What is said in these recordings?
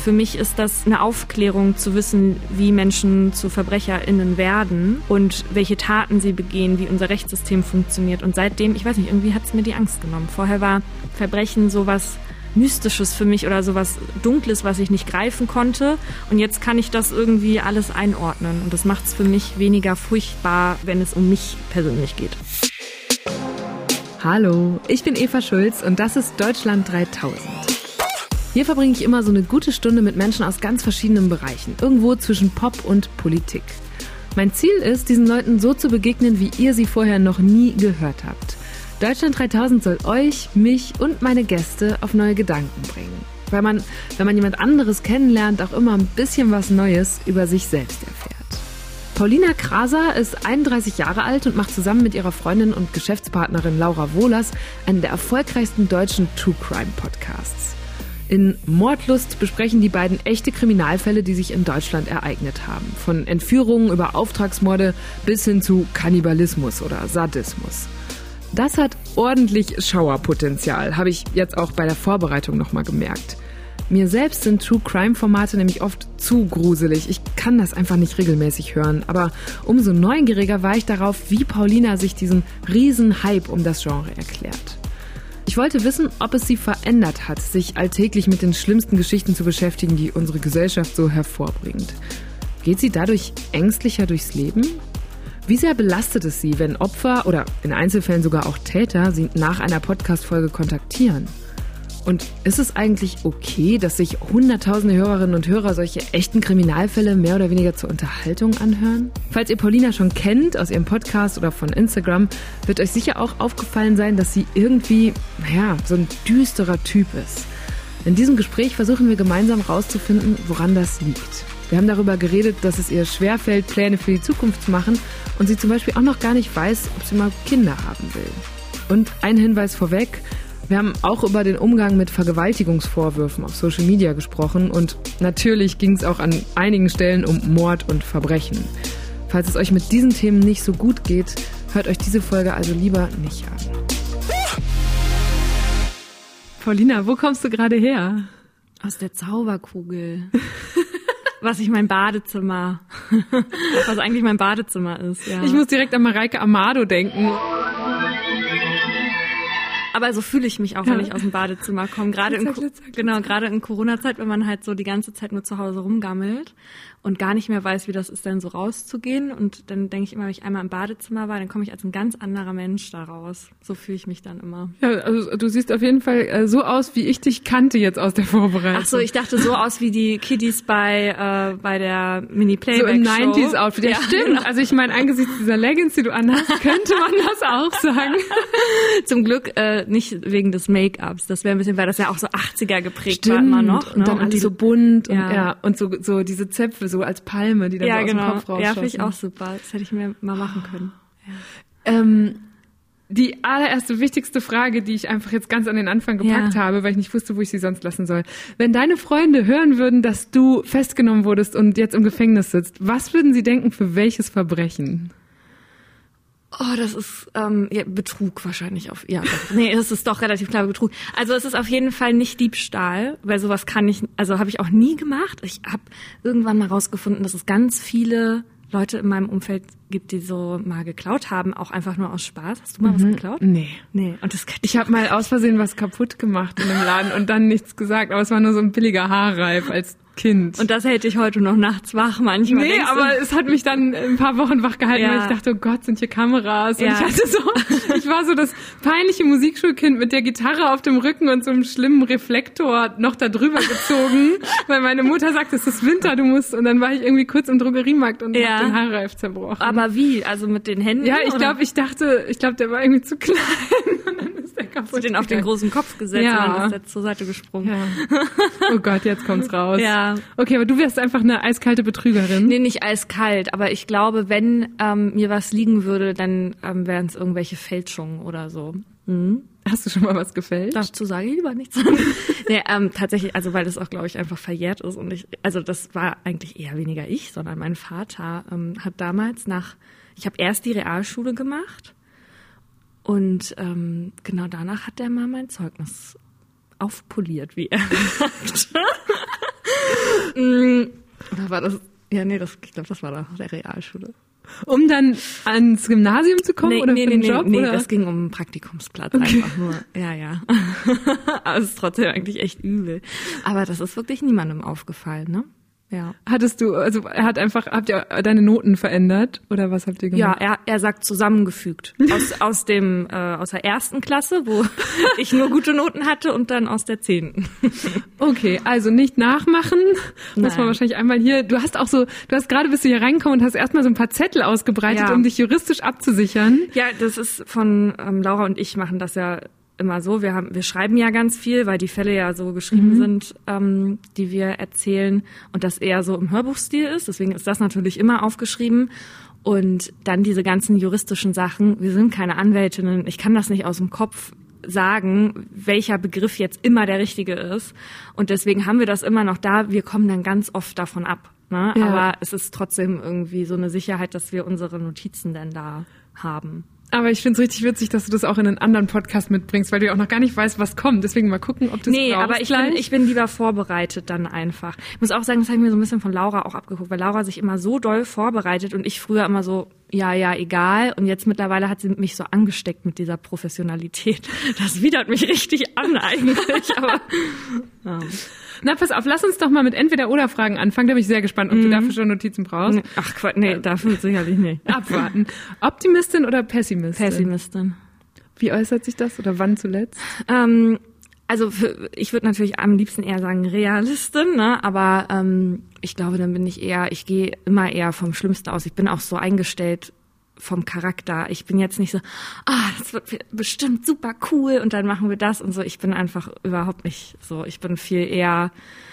Für mich ist das eine Aufklärung zu wissen, wie Menschen zu VerbrecherInnen werden und welche Taten sie begehen, wie unser Rechtssystem funktioniert. Und seitdem, ich weiß nicht, irgendwie hat es mir die Angst genommen. Vorher war Verbrechen sowas Mystisches für mich oder sowas Dunkles, was ich nicht greifen konnte. Und jetzt kann ich das irgendwie alles einordnen. Und das macht es für mich weniger furchtbar, wenn es um mich persönlich geht. Hallo, ich bin Eva Schulz und das ist Deutschland 3000. Hier verbringe ich immer so eine gute Stunde mit Menschen aus ganz verschiedenen Bereichen, irgendwo zwischen Pop und Politik. Mein Ziel ist, diesen Leuten so zu begegnen, wie ihr sie vorher noch nie gehört habt. Deutschland 3000 soll euch, mich und meine Gäste auf neue Gedanken bringen. Weil man, wenn man jemand anderes kennenlernt, auch immer ein bisschen was Neues über sich selbst erfährt. Paulina Kraser ist 31 Jahre alt und macht zusammen mit ihrer Freundin und Geschäftspartnerin Laura Wohlers einen der erfolgreichsten deutschen True-Crime-Podcasts. In Mordlust besprechen die beiden echte Kriminalfälle, die sich in Deutschland ereignet haben. Von Entführungen über Auftragsmorde bis hin zu Kannibalismus oder Sadismus. Das hat ordentlich Schauerpotenzial, habe ich jetzt auch bei der Vorbereitung nochmal gemerkt. Mir selbst sind True-Crime-Formate nämlich oft zu gruselig. Ich kann das einfach nicht regelmäßig hören. Aber umso neugieriger war ich darauf, wie Paulina sich diesen riesen Hype um das Genre erklärt. Ich wollte wissen, ob es sie verändert hat, sich alltäglich mit den schlimmsten Geschichten zu beschäftigen, die unsere Gesellschaft so hervorbringt. Geht sie dadurch ängstlicher durchs Leben? Wie sehr belastet es sie, wenn Opfer oder in Einzelfällen sogar auch Täter sie nach einer Podcast-Folge kontaktieren? Und ist es eigentlich okay, dass sich hunderttausende Hörerinnen und Hörer solche echten Kriminalfälle mehr oder weniger zur Unterhaltung anhören? Falls ihr Paulina schon kennt aus ihrem Podcast oder von Instagram, wird euch sicher auch aufgefallen sein, dass sie irgendwie, so ein düsterer Typ ist. In diesem Gespräch versuchen wir gemeinsam herauszufinden, woran das liegt. Wir haben darüber geredet, dass es ihr schwerfällt, Pläne für die Zukunft zu machen und sie zum Beispiel auch noch gar nicht weiß, ob sie mal Kinder haben will. Und ein Hinweis vorweg: Wir haben auch über den Umgang mit Vergewaltigungsvorwürfen auf Social Media gesprochen und natürlich ging es auch an einigen Stellen um Mord und Verbrechen. Falls es euch mit diesen Themen nicht so gut geht, hört euch diese Folge also lieber nicht an. Paulina, wo kommst du gerade her? Aus der Zauberkugel. Was eigentlich mein Badezimmer ist. Ja. Ich muss direkt an Mareike Amado denken. Aber so fühle ich mich auch, wenn ich aus dem Badezimmer komme. Gerade in Corona-Zeit, wenn man halt so die ganze Zeit nur zu Hause rumgammelt und gar nicht mehr weiß, wie das ist, dann so rauszugehen. Und dann denke ich immer, wenn ich einmal im Badezimmer war, dann komme ich als ein ganz anderer Mensch da raus. So fühle ich mich dann immer. Ja, also du siehst auf jeden Fall so aus, wie ich dich kannte jetzt aus der Vorbereitung. Ach so, ich dachte so aus wie die Kiddies bei der Mini-Playback-Show. So im 90s-Outfit. Ja, stimmt. Genau. Also ich meine, angesichts dieser Leggings, die du anhast, könnte man das auch sagen. Zum Glück nicht wegen des Make-ups. Das wäre ein bisschen, weil das ja auch so 80er geprägt war immer noch. Und dann alles so bunt und so diese Zöpfe so als Palme, die dann so aus dem Kopf rausschossen. Ja, finde ich auch super. Das hätte ich mir mal machen können. Ja. Die allererste, wichtigste Frage, die ich einfach jetzt ganz an den Anfang gepackt habe, weil ich nicht wusste, wo ich sie sonst lassen soll. Wenn deine Freunde hören würden, dass du festgenommen wurdest und jetzt im Gefängnis sitzt, was würden sie denken, für welches Verbrechen? Oh, das ist Betrug wahrscheinlich es ist doch relativ klar Betrug. Also es ist auf jeden Fall nicht Diebstahl, weil sowas habe ich auch nie gemacht. Ich habe irgendwann mal rausgefunden, dass es ganz viele Leute in meinem Umfeld gibt, die so mal geklaut haben, auch einfach nur aus Spaß. Hast du mal was geklaut? Nee. Und ich habe mal aus Versehen was kaputt gemacht in einem Laden und dann nichts gesagt, aber es war nur so ein billiger Haarreif als Kind. Und das hält dich heute noch nachts wach manchmal. Nee, aber es hat mich dann ein paar Wochen wach gehalten, weil ich dachte, oh Gott, sind hier Kameras. Und ich war so das peinliche Musikschulkind mit der Gitarre auf dem Rücken und so einem schlimmen Reflektor noch da drüber gezogen, weil meine Mutter sagte, es ist Winter, du musst. Und dann war ich irgendwie kurz im Drogeriemarkt und hab den Haarreif zerbrochen. Aber wie? Also mit den Händen? Ja, ich glaube, der war irgendwie zu klein. Und dann ist der kaputt. Hast du den auf den großen Kopf gesetzt und dann ist der zur Seite gesprungen. Ja. Oh Gott, jetzt kommt's raus. Ja. Okay, aber du wärst einfach eine eiskalte Betrügerin. Nee, nicht eiskalt, aber ich glaube, wenn mir was liegen würde, dann wären es irgendwelche Fälschungen oder so. Mhm. Hast du schon mal was gefälscht? Dazu sage ich lieber nichts. Nee, tatsächlich, also weil das auch, glaube ich, einfach verjährt ist. Und das war eigentlich eher weniger ich, sondern mein Vater hat damals ich habe erst die Realschule gemacht und genau danach hat der mal mein Zeugnis aufpoliert, wie er sagt. war das? Ja, nee, ich glaube, das war nach der Realschule. Um dann ans Gymnasium zu kommen oder für den Job? Nee, oder? das ging um einen Praktikumsplatz einfach nur. Ja. Aber es ist trotzdem eigentlich echt übel. Aber das ist wirklich niemandem aufgefallen, ne? Ja. Habt ihr deine Noten verändert oder was habt ihr gemacht? Ja, er sagt zusammengefügt. Aus der ersten Klasse, wo ich nur gute Noten hatte und dann aus der 10. Okay, also nicht nachmachen. Muss man wahrscheinlich einmal hier, du hast gerade bist du hier reingekommen und hast erstmal so ein paar Zettel ausgebreitet, um dich juristisch abzusichern. Ja, das ist von Laura und ich machen das ja immer so. Wir schreiben ja ganz viel, weil die Fälle ja so geschrieben sind, die wir erzählen und das eher so im Hörbuchstil ist. Deswegen ist das natürlich immer aufgeschrieben. Und dann diese ganzen juristischen Sachen. Wir sind keine Anwältinnen. Ich kann das nicht aus dem Kopf sagen, welcher Begriff jetzt immer der richtige ist. Und deswegen haben wir das immer noch da. Wir kommen dann ganz oft davon ab. Ne? Ja. Aber es ist trotzdem irgendwie so eine Sicherheit, dass wir unsere Notizen dann da haben. Aber ich finde es richtig witzig, dass du das auch in einen anderen Podcast mitbringst, weil du ja auch noch gar nicht weißt, was kommt. Deswegen mal gucken, ob du es brauchst. Aber ich bin lieber vorbereitet dann einfach. Ich muss auch sagen, das habe ich mir so ein bisschen von Laura auch abgeguckt, weil Laura sich immer so doll vorbereitet und ich früher immer so, ja, egal. Und jetzt mittlerweile hat sie mich so angesteckt mit dieser Professionalität. Das widert mich richtig an eigentlich. Aber ja. Na, pass auf, lass uns doch mal mit Entweder-Oder-Fragen anfangen. Da bin ich sehr gespannt, ob du dafür schon Notizen brauchst. Ach Quatsch, nee, dafür sicherlich nicht. Abwarten. Optimistin oder Pessimistin? Pessimistin. Wie äußert sich das oder wann zuletzt? Ich würde natürlich am liebsten eher sagen Realistin, ne? Aber ich glaube, dann ich gehe immer eher vom Schlimmsten aus. Ich bin auch so eingestellt vom Charakter. Ich bin jetzt nicht so, das wird bestimmt super cool und dann machen wir das und so. Ich bin einfach überhaupt nicht so. Ich bin viel eher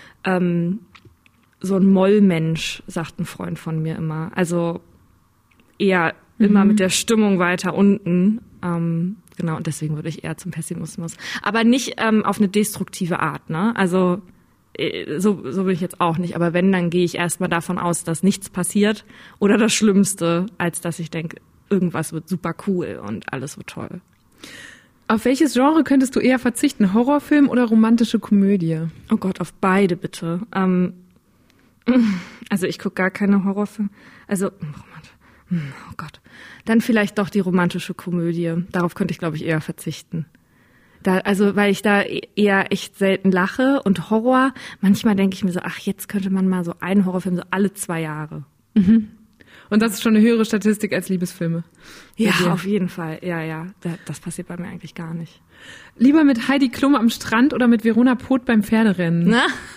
so ein Mollmensch, sagt ein Freund von mir immer. Also eher immer mit der Stimmung weiter unten. Genau, und deswegen würde ich eher zum Pessimismus. Aber nicht auf eine destruktive Art, ne? Also so bin ich jetzt auch nicht. Aber wenn, dann gehe ich erstmal davon aus, dass nichts passiert oder das Schlimmste, als dass ich denke, irgendwas wird super cool und alles wird toll. Auf welches Genre könntest du eher verzichten? Horrorfilm oder romantische Komödie? Oh Gott, auf beide bitte. Also ich gucke gar keine Horrorfilme. Also, oh Gott. Dann vielleicht doch die romantische Komödie. Darauf könnte ich, glaube ich, eher verzichten. Weil ich da eher echt selten lache und Horror, manchmal denke ich mir so, jetzt könnte man mal so einen Horrorfilm so alle 2 Jahre. Mhm. Und das ist schon eine höhere Statistik als Liebesfilme? Ja, auf jeden Fall. Ja. Das passiert bei mir eigentlich gar nicht. Lieber mit Heidi Klum am Strand oder mit Verona Poth beim Pferderennen?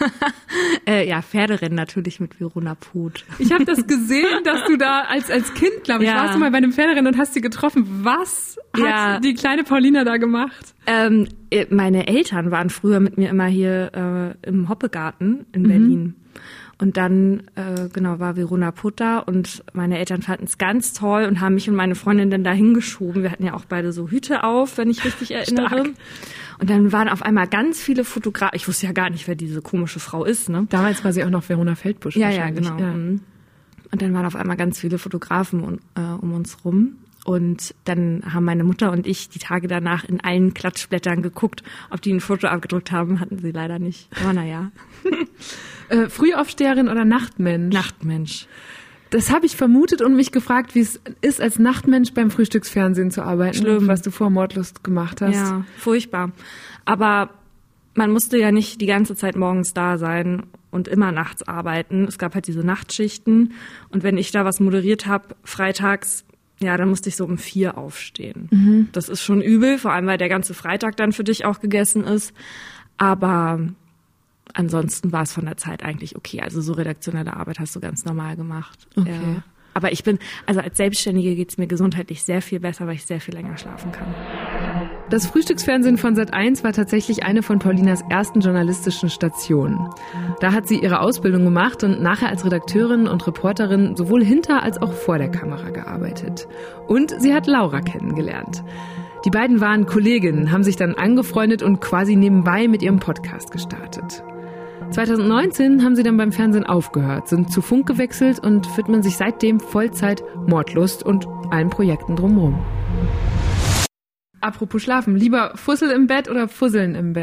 Ja, Pferderennen natürlich mit Verona Poth. Ich habe das gesehen, dass du da als Kind, glaube ich, warst du mal bei einem Pferderennen und hast sie getroffen. Was hat die kleine Paulina da gemacht? Meine Eltern waren früher mit mir immer hier im Hoppegarten in Berlin. Und dann, war Verona Poth da und meine Eltern fanden es ganz toll und haben mich und meine Freundin dann da hingeschoben. Wir hatten ja auch beide so Hüte auf, wenn ich richtig erinnere. Stark. Und dann waren auf einmal ganz viele Fotografen. Ich wusste ja gar nicht, wer diese komische Frau ist, ne? Damals war sie auch noch Verona Feldbusch wahrscheinlich. Ja, genau. Ja. Und dann waren auf einmal ganz viele Fotografen um uns rum. Und dann haben meine Mutter und ich die Tage danach in allen Klatschblättern geguckt, ob die ein Foto abgedruckt haben. Hatten sie leider nicht. Aber naja. Frühaufsteherin oder Nachtmensch? Nachtmensch. Das habe ich vermutet und mich gefragt, wie es ist, als Nachtmensch beim Frühstücksfernsehen zu arbeiten. Schlimm. Was du vor Mordlust gemacht hast. Ja, furchtbar. Aber man musste ja nicht die ganze Zeit morgens da sein und immer nachts arbeiten. Es gab halt diese Nachtschichten. Und wenn ich da was moderiert habe, freitags, dann musste ich so um 4 aufstehen. Das ist schon übel, vor allem, weil der ganze Freitag dann für dich auch gegessen ist. Aber ansonsten war es von der Zeit eigentlich okay. Also so redaktionelle Arbeit hast du ganz normal gemacht. Okay. Ja. Aber als Selbstständige geht's mir gesundheitlich sehr viel besser, weil ich sehr viel länger schlafen kann. Das Frühstücksfernsehen von Sat.1 war tatsächlich eine von Paulinas ersten journalistischen Stationen. Da hat sie ihre Ausbildung gemacht und nachher als Redakteurin und Reporterin sowohl hinter als auch vor der Kamera gearbeitet. Und sie hat Laura kennengelernt. Die beiden waren Kolleginnen, haben sich dann angefreundet und quasi nebenbei mit ihrem Podcast gestartet. 2019 haben sie dann beim Fernsehen aufgehört, sind zu Funk gewechselt und widmen sich seitdem Vollzeit Mordlust und allen Projekten drumherum. Apropos Schlafen, lieber Fussel im Bett oder Fusseln im Bett?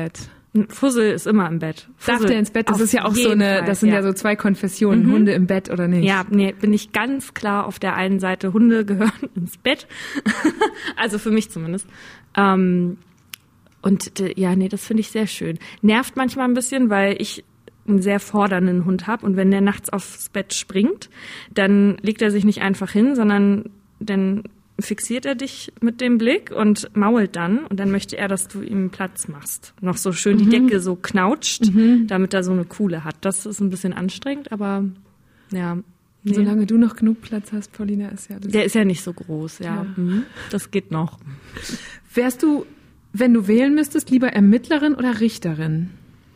Fussel ist immer im Bett. Darf der ins Bett? Das ist ja auch so eine, das sind ja so zwei Konfessionen, Hunde im Bett oder nicht? Ja, nee, bin ich ganz klar auf der einen Seite, Hunde gehören ins Bett. Also für mich zumindest. Das finde ich sehr schön. Nervt manchmal ein bisschen, weil ich einen sehr fordernden Hund habe und wenn der nachts aufs Bett springt, dann legt er sich nicht einfach hin, sondern dann fixiert er dich mit dem Blick und mault dann und dann möchte er, dass du ihm Platz machst. Noch so schön die Decke so knautscht, damit er so eine Kuhle hat. Das ist ein bisschen anstrengend, aber ja. Nee. Solange du noch genug Platz hast, Paulina, ist ja das. Der ist ja nicht so groß, ja. Das geht noch. Wärst du, wenn du wählen müsstest, lieber Ermittlerin oder Richterin?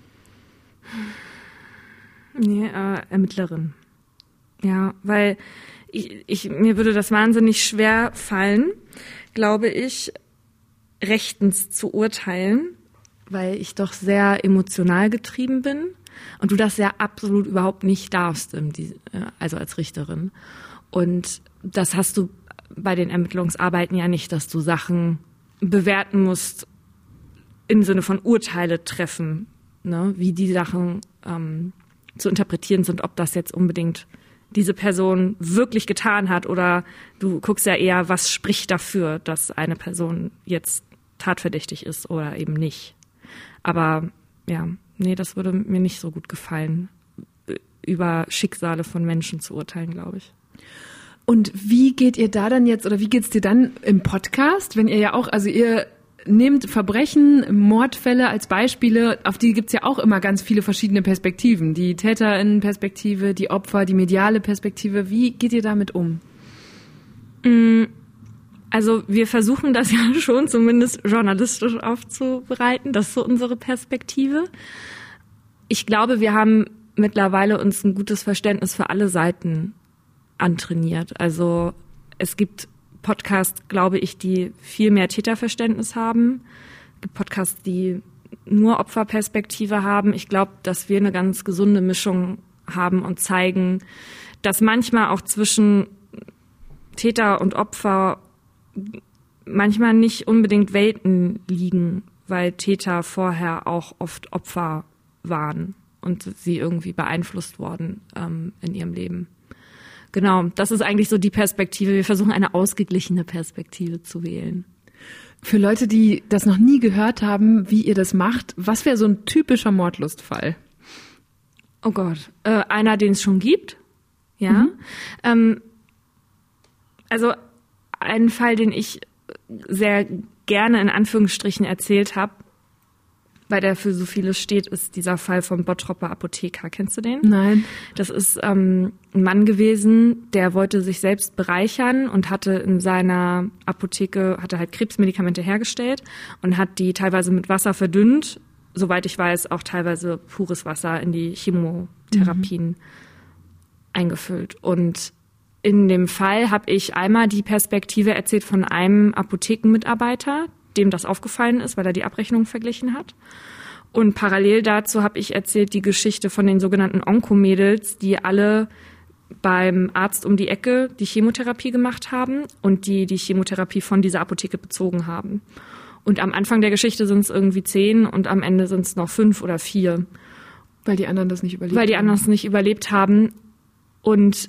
Nee, Ermittlerin. Ja, weil mir würde das wahnsinnig schwer fallen, glaube ich, rechtens zu urteilen, weil ich doch sehr emotional getrieben bin und du das ja absolut überhaupt nicht darfst, also als Richterin. Und das hast du bei den Ermittlungsarbeiten ja nicht, dass du Sachen bewerten musst im Sinne von Urteile treffen, ne? Wie die Sachen zu interpretieren sind, ob das jetzt unbedingt diese Person wirklich getan hat oder du guckst ja eher, was spricht dafür, dass eine Person jetzt tatverdächtig ist oder eben nicht. Aber ja, nee, das würde mir nicht so gut gefallen, über Schicksale von Menschen zu urteilen, glaube ich. Und wie geht ihr da dann jetzt oder wie geht's dir dann im Podcast, wenn ihr ja auch, also ihr nehmt Verbrechen, Mordfälle als Beispiele, auf die gibt's ja auch immer ganz viele verschiedene Perspektiven. Die TäterInnen-Perspektive, die Opfer, die mediale Perspektive. Wie geht ihr damit um? Also wir versuchen das ja schon zumindest journalistisch aufzubereiten. Das ist so unsere Perspektive. Ich glaube, wir haben mittlerweile uns ein gutes Verständnis für alle Seiten antrainiert. Also es gibt Podcasts, glaube ich, die viel mehr Täterverständnis haben. Es gibt Podcasts, die nur Opferperspektive haben. Ich glaube, dass wir eine ganz gesunde Mischung haben und zeigen, dass manchmal auch zwischen Täter und Opfer manchmal nicht unbedingt Welten liegen, weil Täter vorher auch oft Opfer waren und sie irgendwie beeinflusst worden in ihrem Leben. Genau, das ist eigentlich so die Perspektive. Wir versuchen eine ausgeglichene Perspektive zu wählen. Für Leute, die das noch nie gehört haben, wie ihr das macht, was wäre so ein typischer Mordlustfall? Oh Gott, einer, den es schon gibt. Ja. Also ein Fall, den ich sehr gerne in Anführungsstrichen erzählt habe, weil der für so vieles steht, ist dieser Fall vom Bottropper Apotheker. Kennst du den? Nein. Das ist ein Mann gewesen, der wollte sich selbst bereichern und hatte in seiner Apotheke, halt Krebsmedikamente hergestellt und hat die teilweise mit Wasser verdünnt, soweit ich weiß, auch teilweise pures Wasser in die Chemotherapien eingefüllt. Und in dem Fall habe ich einmal die Perspektive erzählt von einem Apothekenmitarbeiter, dem das aufgefallen ist, weil er die Abrechnung verglichen hat. Und parallel dazu habe ich erzählt die Geschichte von den sogenannten Onkomädels, die alle beim Arzt um die Ecke die Chemotherapie gemacht haben und die Chemotherapie von dieser Apotheke bezogen haben. Und am Anfang der Geschichte sind es irgendwie 10 und am Ende sind es noch 5 oder 4. Weil die anderen das nicht überlebt haben. Weil die anderen es nicht überlebt haben. Und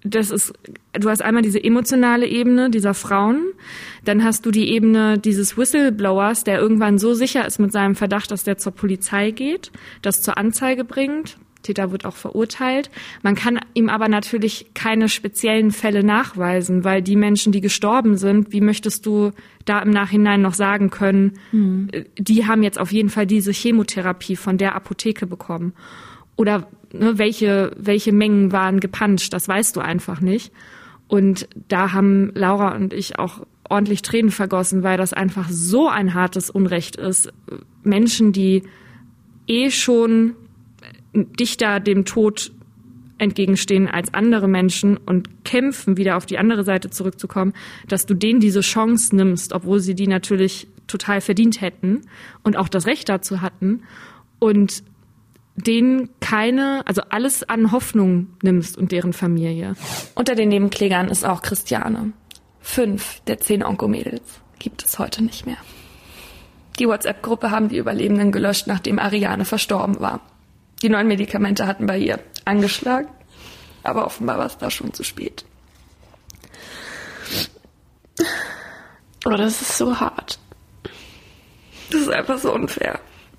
du hast einmal diese emotionale Ebene dieser Frauen, dann hast du die Ebene dieses Whistleblowers, der irgendwann so sicher ist mit seinem Verdacht, dass der zur Polizei geht, das zur Anzeige bringt. Täter wird auch verurteilt. Man kann ihm aber natürlich keine speziellen Fälle nachweisen, weil die Menschen, die gestorben sind, wie möchtest du da im Nachhinein noch sagen können, die haben jetzt auf jeden Fall diese Chemotherapie von der Apotheke bekommen. Oder welche Mengen waren gepanscht, das weißt du einfach nicht. Und da haben Laura und ich auch ordentlich Tränen vergossen, weil das einfach so ein hartes Unrecht ist. Menschen, die schon dichter dem Tod entgegenstehen als andere Menschen und kämpfen, wieder auf die andere Seite zurückzukommen, dass du denen diese Chance nimmst, obwohl sie die natürlich total verdient hätten und auch das Recht dazu hatten und denen also alles an Hoffnung nimmst und deren Familie. Unter den Nebenklägern ist auch Christiane. 5 der 10 Onkomädels gibt es heute nicht mehr. Die WhatsApp-Gruppe haben die Überlebenden gelöscht, nachdem Ariane verstorben war. Die neuen Medikamente hatten bei ihr angeschlagen, aber offenbar war es da schon zu spät. Oh, das ist so hart. Das ist einfach so unfair.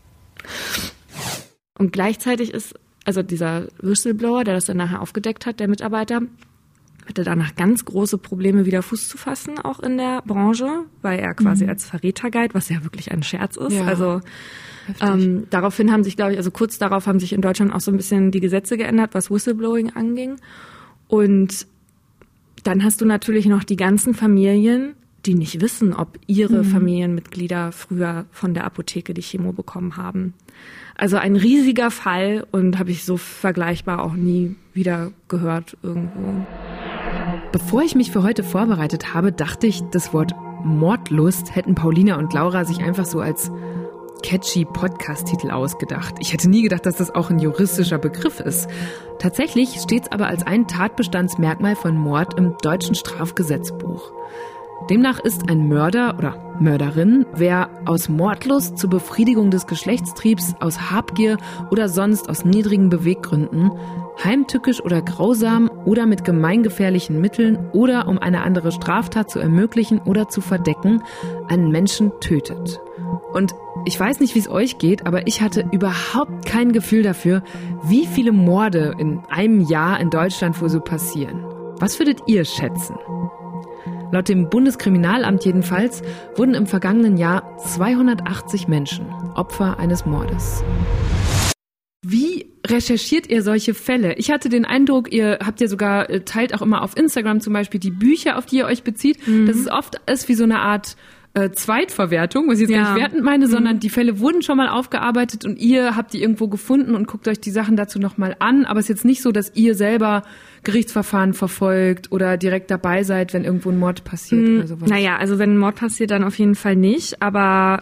Und gleichzeitig ist, also dieser Whistleblower, der das dann nachher aufgedeckt hat, der Mitarbeiter, hatte danach ganz große Probleme, wieder Fuß zu fassen, auch in der Branche, weil er quasi als Verräter galt, was ja wirklich ein Scherz ist. Ja, also daraufhin haben sich, glaube ich, also kurz darauf haben sich in Deutschland auch so ein bisschen die Gesetze geändert, was Whistleblowing anging. Und dann hast du natürlich noch die ganzen Familien, die nicht wissen, ob ihre Familienmitglieder früher von der Apotheke die Chemo bekommen haben. Also ein riesiger Fall und habe ich so vergleichbar auch nie wieder gehört irgendwo. Bevor ich mich für heute vorbereitet habe, dachte ich, das Wort Mordlust hätten Paulina und Laura sich einfach so als catchy Podcast-Titel ausgedacht. Ich hätte nie gedacht, dass das auch ein juristischer Begriff ist. Tatsächlich steht es aber als ein Tatbestandsmerkmal von Mord im deutschen Strafgesetzbuch. Demnach ist ein Mörder oder Mörderin, wer aus Mordlust zur Befriedigung des Geschlechtstriebs, aus Habgier oder sonst aus niedrigen Beweggründen heimtückisch oder grausam oder mit gemeingefährlichen Mitteln oder um eine andere Straftat zu ermöglichen oder zu verdecken, einen Menschen tötet. Und ich weiß nicht, wie es euch geht, aber ich hatte überhaupt kein Gefühl dafür, wie viele Morde in einem Jahr in Deutschland wohl so passieren. Was würdet ihr schätzen? Laut dem Bundeskriminalamt jedenfalls wurden im vergangenen Jahr 280 Menschen Opfer eines Mordes. Wie recherchiert ihr solche Fälle? Ich hatte den Eindruck, ihr habt ja sogar, teilt auch immer auf Instagram zum Beispiel die Bücher, auf die ihr euch bezieht, dass es oft ist wie so eine Art Zweitverwertung, was ich jetzt gar nicht wertend meine, sondern die Fälle wurden schon mal aufgearbeitet und ihr habt die irgendwo gefunden und guckt euch die Sachen dazu nochmal an. Aber es ist jetzt nicht so, dass ihr selber Gerichtsverfahren verfolgt oder direkt dabei seid, wenn irgendwo ein Mord passiert oder sowas. Naja, also wenn ein Mord passiert, dann auf jeden Fall nicht. Aber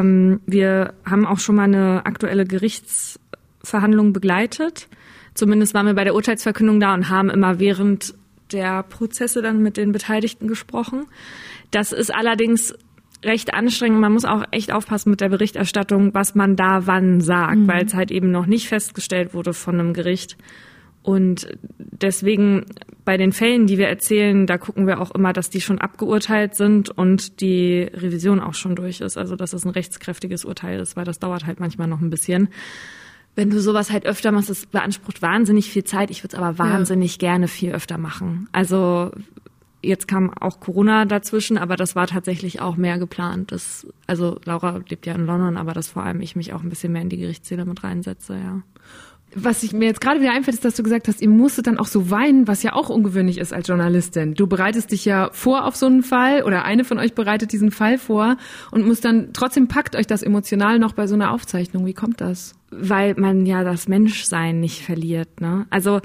wir haben auch schon mal eine aktuelle Gerichtsverhandlung begleitet. Zumindest waren wir bei der Urteilsverkündung da und haben immer während der Prozesse dann mit den Beteiligten gesprochen. Das ist allerdings recht anstrengend. Man muss auch echt aufpassen mit der Berichterstattung, was man da wann sagt, weil es halt eben noch nicht festgestellt wurde von einem Gericht. Und deswegen bei den Fällen, die wir erzählen, da gucken wir auch immer, dass die schon abgeurteilt sind und die Revision auch schon durch ist. Also dass es ein rechtskräftiges Urteil ist, weil das dauert halt manchmal noch ein bisschen. Wenn du sowas halt öfter machst, das beansprucht wahnsinnig viel Zeit. Ich würde es aber wahnsinnig gerne viel öfter machen. Also jetzt kam auch Corona dazwischen, aber das war tatsächlich auch mehr geplant. Also Laura lebt ja in London, aber dass vor allem ich mich auch ein bisschen mehr in die Gerichtssäle mit reinsetze, ja. Was ich mir jetzt gerade wieder einfällt, ist, dass du gesagt hast, ihr musstet dann auch so weinen, was ja auch ungewöhnlich ist als Journalistin. Du bereitest dich ja vor auf so einen Fall oder eine von euch bereitet diesen Fall vor und muss dann, trotzdem packt euch das emotional noch bei so einer Aufzeichnung. Wie kommt das? Weil man ja das Menschsein nicht verliert, ne? Also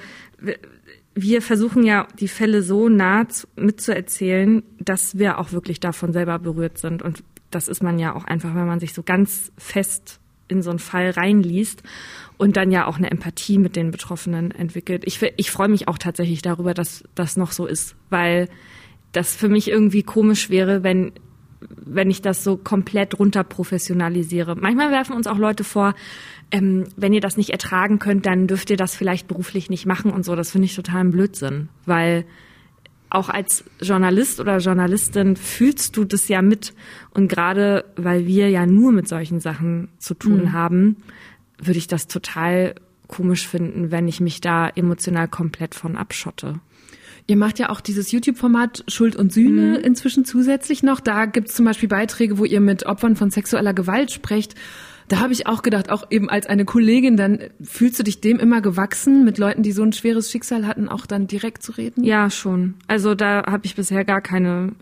wir versuchen ja, die Fälle so nah mitzuerzählen, dass wir auch wirklich davon selber berührt sind. Und das ist man ja auch einfach, wenn man sich so ganz fest in so einen Fall reinliest und dann ja auch eine Empathie mit den Betroffenen entwickelt. Ich freue mich auch tatsächlich darüber, dass das noch so ist, weil das für mich irgendwie komisch wäre, wenn ich das so komplett runter professionalisiere. Manchmal werfen uns auch Leute vor, wenn ihr das nicht ertragen könnt, dann dürft ihr das vielleicht beruflich nicht machen und so. Das finde ich total ein Blödsinn, weil auch als Journalist oder Journalistin fühlst du das ja mit. Und gerade weil wir ja nur mit solchen Sachen zu tun haben, würde ich das total komisch finden, wenn ich mich da emotional komplett von abschotte. Ihr macht ja auch dieses YouTube-Format Schuld und Sühne inzwischen zusätzlich noch. Da gibt es zum Beispiel Beiträge, wo ihr mit Opfern von sexueller Gewalt sprecht. Da habe ich auch gedacht, auch eben als eine Kollegin, dann fühlst du dich dem immer gewachsen, mit Leuten, die so ein schweres Schicksal hatten, auch dann direkt zu reden? Ja, schon. Also da habe ich bisher hatte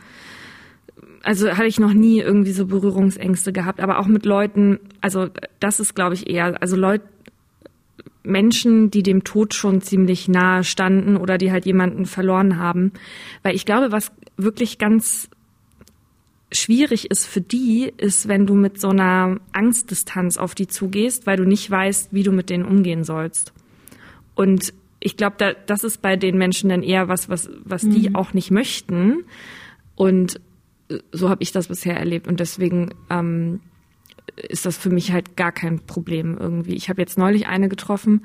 ich noch nie irgendwie so Berührungsängste gehabt, aber auch mit Leuten, also das ist, glaube ich, eher, also Menschen, die dem Tod schon ziemlich nahe standen oder die halt jemanden verloren haben. Weil ich glaube, was wirklich ganz schwierig ist für die, ist, wenn du mit so einer Angstdistanz auf die zugehst, weil du nicht weißt, wie du mit denen umgehen sollst. Und ich glaube, das ist bei den Menschen dann eher was die auch nicht möchten. Und so habe ich das bisher erlebt. Und deswegen ist das für mich halt gar kein Problem irgendwie. Ich habe jetzt neulich eine getroffen,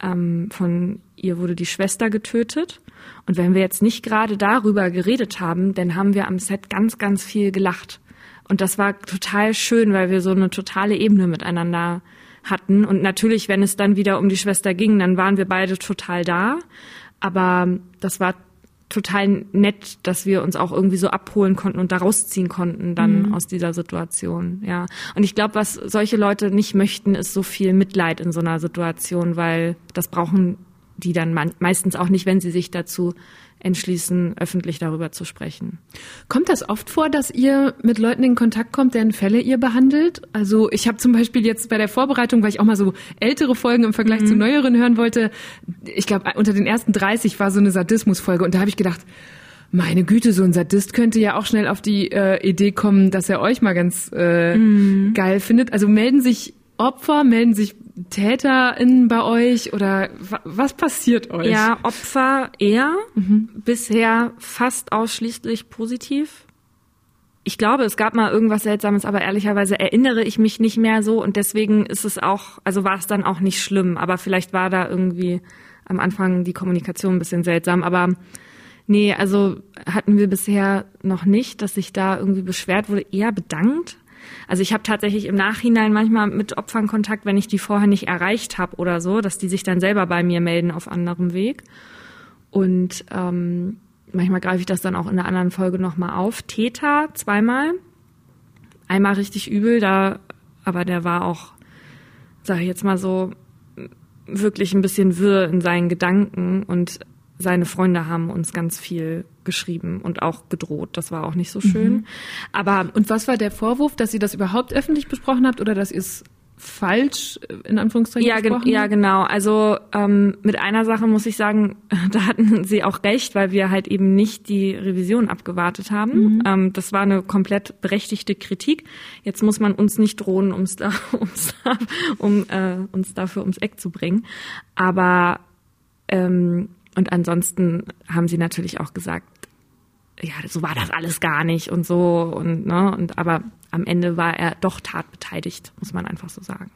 von ihr wurde die Schwester getötet. Und wenn wir jetzt nicht gerade darüber geredet haben, dann haben wir am Set ganz, ganz viel gelacht. Und das war total schön, weil wir so eine totale Ebene miteinander hatten. Und natürlich, wenn es dann wieder um die Schwester ging, dann waren wir beide total da. Aber das war total nett, dass wir uns auch irgendwie so abholen konnten und da rausziehen konnten dann aus dieser Situation, ja. Und ich glaube, was solche Leute nicht möchten, ist so viel Mitleid in so einer Situation, weil das brauchen die dann meistens auch nicht, wenn sie sich dazu entschließen, öffentlich darüber zu sprechen. Kommt das oft vor, dass ihr mit Leuten in Kontakt kommt, deren Fälle ihr behandelt? Also ich habe zum Beispiel jetzt bei der Vorbereitung, weil ich auch mal so ältere Folgen im Vergleich zu neueren hören wollte, ich glaube, unter den ersten 30 war so eine Sadismusfolge und da habe ich gedacht, meine Güte, so ein Sadist könnte ja auch schnell auf die Idee kommen, dass er euch mal ganz geil findet. Also melden sich Opfer, melden sich TäterInnen bei euch oder was passiert euch? Ja, Opfer eher. Bisher fast ausschließlich positiv. Ich glaube, es gab mal irgendwas Seltsames, aber ehrlicherweise erinnere ich mich nicht mehr so und deswegen ist es auch, also war es dann auch nicht schlimm, aber vielleicht war da irgendwie am Anfang die Kommunikation ein bisschen seltsam, aber nee, also hatten wir bisher noch nicht, dass sich da irgendwie beschwert wurde, eher bedankt. Also ich habe tatsächlich im Nachhinein manchmal mit Opfern Kontakt, wenn ich die vorher nicht erreicht habe oder so, dass die sich dann selber bei mir melden auf anderem Weg. Und manchmal greife ich das dann auch in einer anderen Folge nochmal auf. Täter zweimal. Einmal richtig übel, aber der war auch, sag ich jetzt mal so, wirklich ein bisschen wirr in seinen Gedanken und seine Freunde haben uns ganz viel geschrieben und auch gedroht. Das war auch nicht so schön. Aber und was war der Vorwurf, dass ihr das überhaupt öffentlich besprochen habt oder dass ihr es falsch in Anführungszeichen besprochen habt? Ja, genau. Also mit einer Sache muss ich sagen, da hatten sie auch recht, weil wir halt eben nicht die Revision abgewartet haben. Das war eine komplett berechtigte Kritik. Jetzt muss man uns nicht drohen, uns dafür ums Eck zu bringen. Aber und ansonsten haben sie natürlich auch gesagt, ja, so war das alles gar nicht und so und ne, und aber am Ende war er doch tatbeteiligt, muss man einfach so sagen.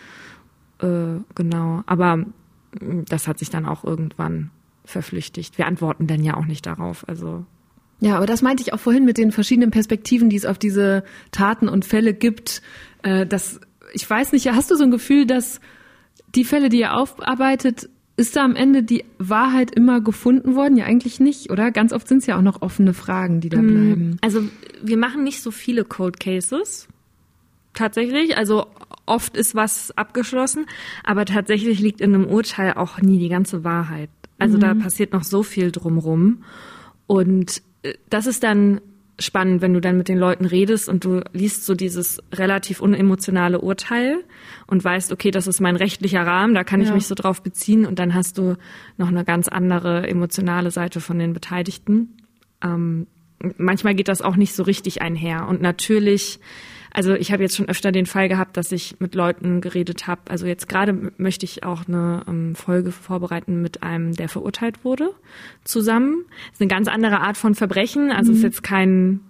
Ne? Genau, aber das hat sich dann auch irgendwann verflüchtigt. Wir antworten dann ja auch nicht darauf, also. Ja, aber das meinte ich auch vorhin mit den verschiedenen Perspektiven, die es auf diese Taten und Fälle gibt. Ich weiß nicht, hast du so ein Gefühl, dass die Fälle, die ihr aufarbeitet, ist da am Ende die Wahrheit immer gefunden worden? Ja, eigentlich nicht, oder? Ganz oft sind es ja auch noch offene Fragen, die da bleiben. Also wir machen nicht so viele Cold Cases, tatsächlich. Also oft ist was abgeschlossen, aber tatsächlich liegt in einem Urteil auch nie die ganze Wahrheit. Also da passiert noch so viel drumrum. Und das ist dann spannend, wenn du dann mit den Leuten redest und du liest so dieses relativ unemotionale Urteil und weißt, okay, das ist mein rechtlicher Rahmen, da kann ich mich so drauf beziehen und dann hast du noch eine ganz andere emotionale Seite von den Beteiligten. Manchmal geht das auch nicht so richtig einher und natürlich, also ich habe jetzt schon öfter den Fall gehabt, dass ich mit Leuten geredet habe. Also jetzt gerade möchte ich auch eine Folge vorbereiten mit einem, der verurteilt wurde, zusammen. Das ist eine ganz andere Art von Verbrechen. Also es ist jetzt kein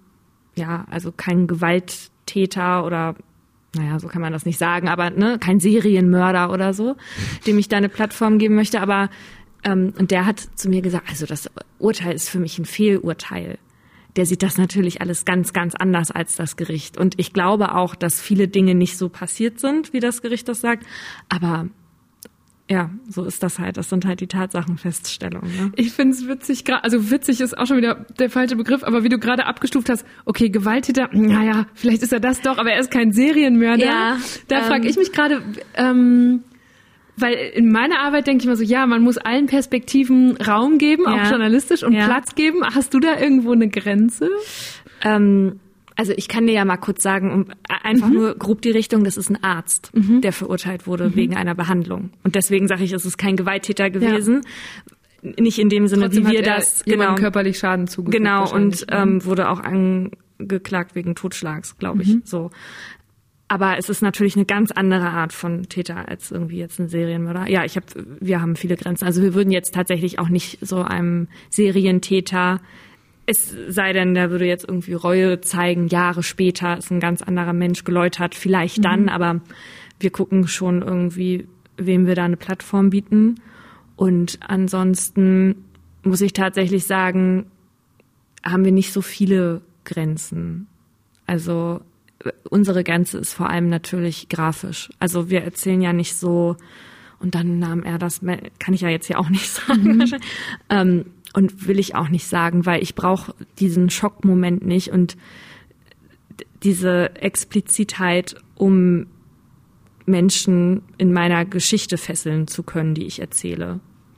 Gewalttäter oder, naja, so kann man das nicht sagen, aber ne, kein Serienmörder oder so, dem ich da eine Plattform geben möchte. Aber und der hat zu mir gesagt, also das Urteil ist für mich ein Fehlurteil. Der sieht das natürlich alles ganz, ganz anders als das Gericht. Und ich glaube auch, dass viele Dinge nicht so passiert sind, wie das Gericht das sagt. Aber ja, so ist das halt. Das sind halt die Tatsachenfeststellungen. Ne? Ich finde es witzig, also witzig ist auch schon wieder der falsche Begriff, aber wie du gerade abgestuft hast, okay, Gewalttäter, naja, vielleicht ist er das doch, aber er ist kein Serienmörder. Ja, da frage ich mich gerade, weil in meiner Arbeit denke ich mal so, ja, man muss allen Perspektiven Raum geben, auch journalistisch und Platz geben. Hast du da irgendwo eine Grenze? Also ich kann dir ja mal kurz sagen, einfach nur grob die Richtung, das ist ein Arzt, der verurteilt wurde wegen einer Behandlung. Und deswegen sage ich, es ist kein Gewalttäter gewesen. Ja. Nicht in dem Sinne, trotzdem wie wir das körperlich Schaden zugefügt. Genau, und wurde auch angeklagt wegen Totschlags, glaube ich. So. Aber es ist natürlich eine ganz andere Art von Täter als irgendwie jetzt ein Serienmörder. Ja, wir haben viele Grenzen. Also wir würden jetzt tatsächlich auch nicht so einem Serientäter Es sei denn, der würde jetzt irgendwie Reue zeigen, Jahre später ist ein ganz anderer Mensch geläutert, vielleicht dann, aber wir gucken schon irgendwie, wem wir da eine Plattform bieten. Und ansonsten muss ich tatsächlich sagen, haben wir nicht so viele Grenzen. Also unsere Grenze ist vor allem natürlich grafisch. Also wir erzählen ja nicht so, und dann nahm er das, kann ich ja jetzt hier auch nicht sagen. Und will ich auch nicht sagen, weil ich brauche diesen Schockmoment nicht und diese Explizitheit, um Menschen in meiner Geschichte fesseln zu können, die ich erzähle.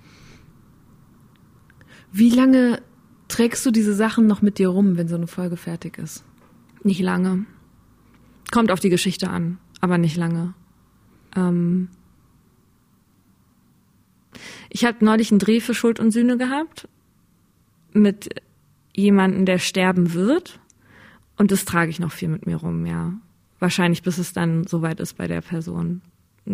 Wie lange trägst du diese Sachen noch mit dir rum, wenn so eine Folge fertig ist? Nicht lange. Kommt auf die Geschichte an, aber nicht lange. Ich habe neulich einen Dreh für Schuld und Sühne gehabt mit jemandem, der sterben wird. Und das trage ich noch viel mit mir rum, ja. Wahrscheinlich, bis es dann soweit ist bei der Person.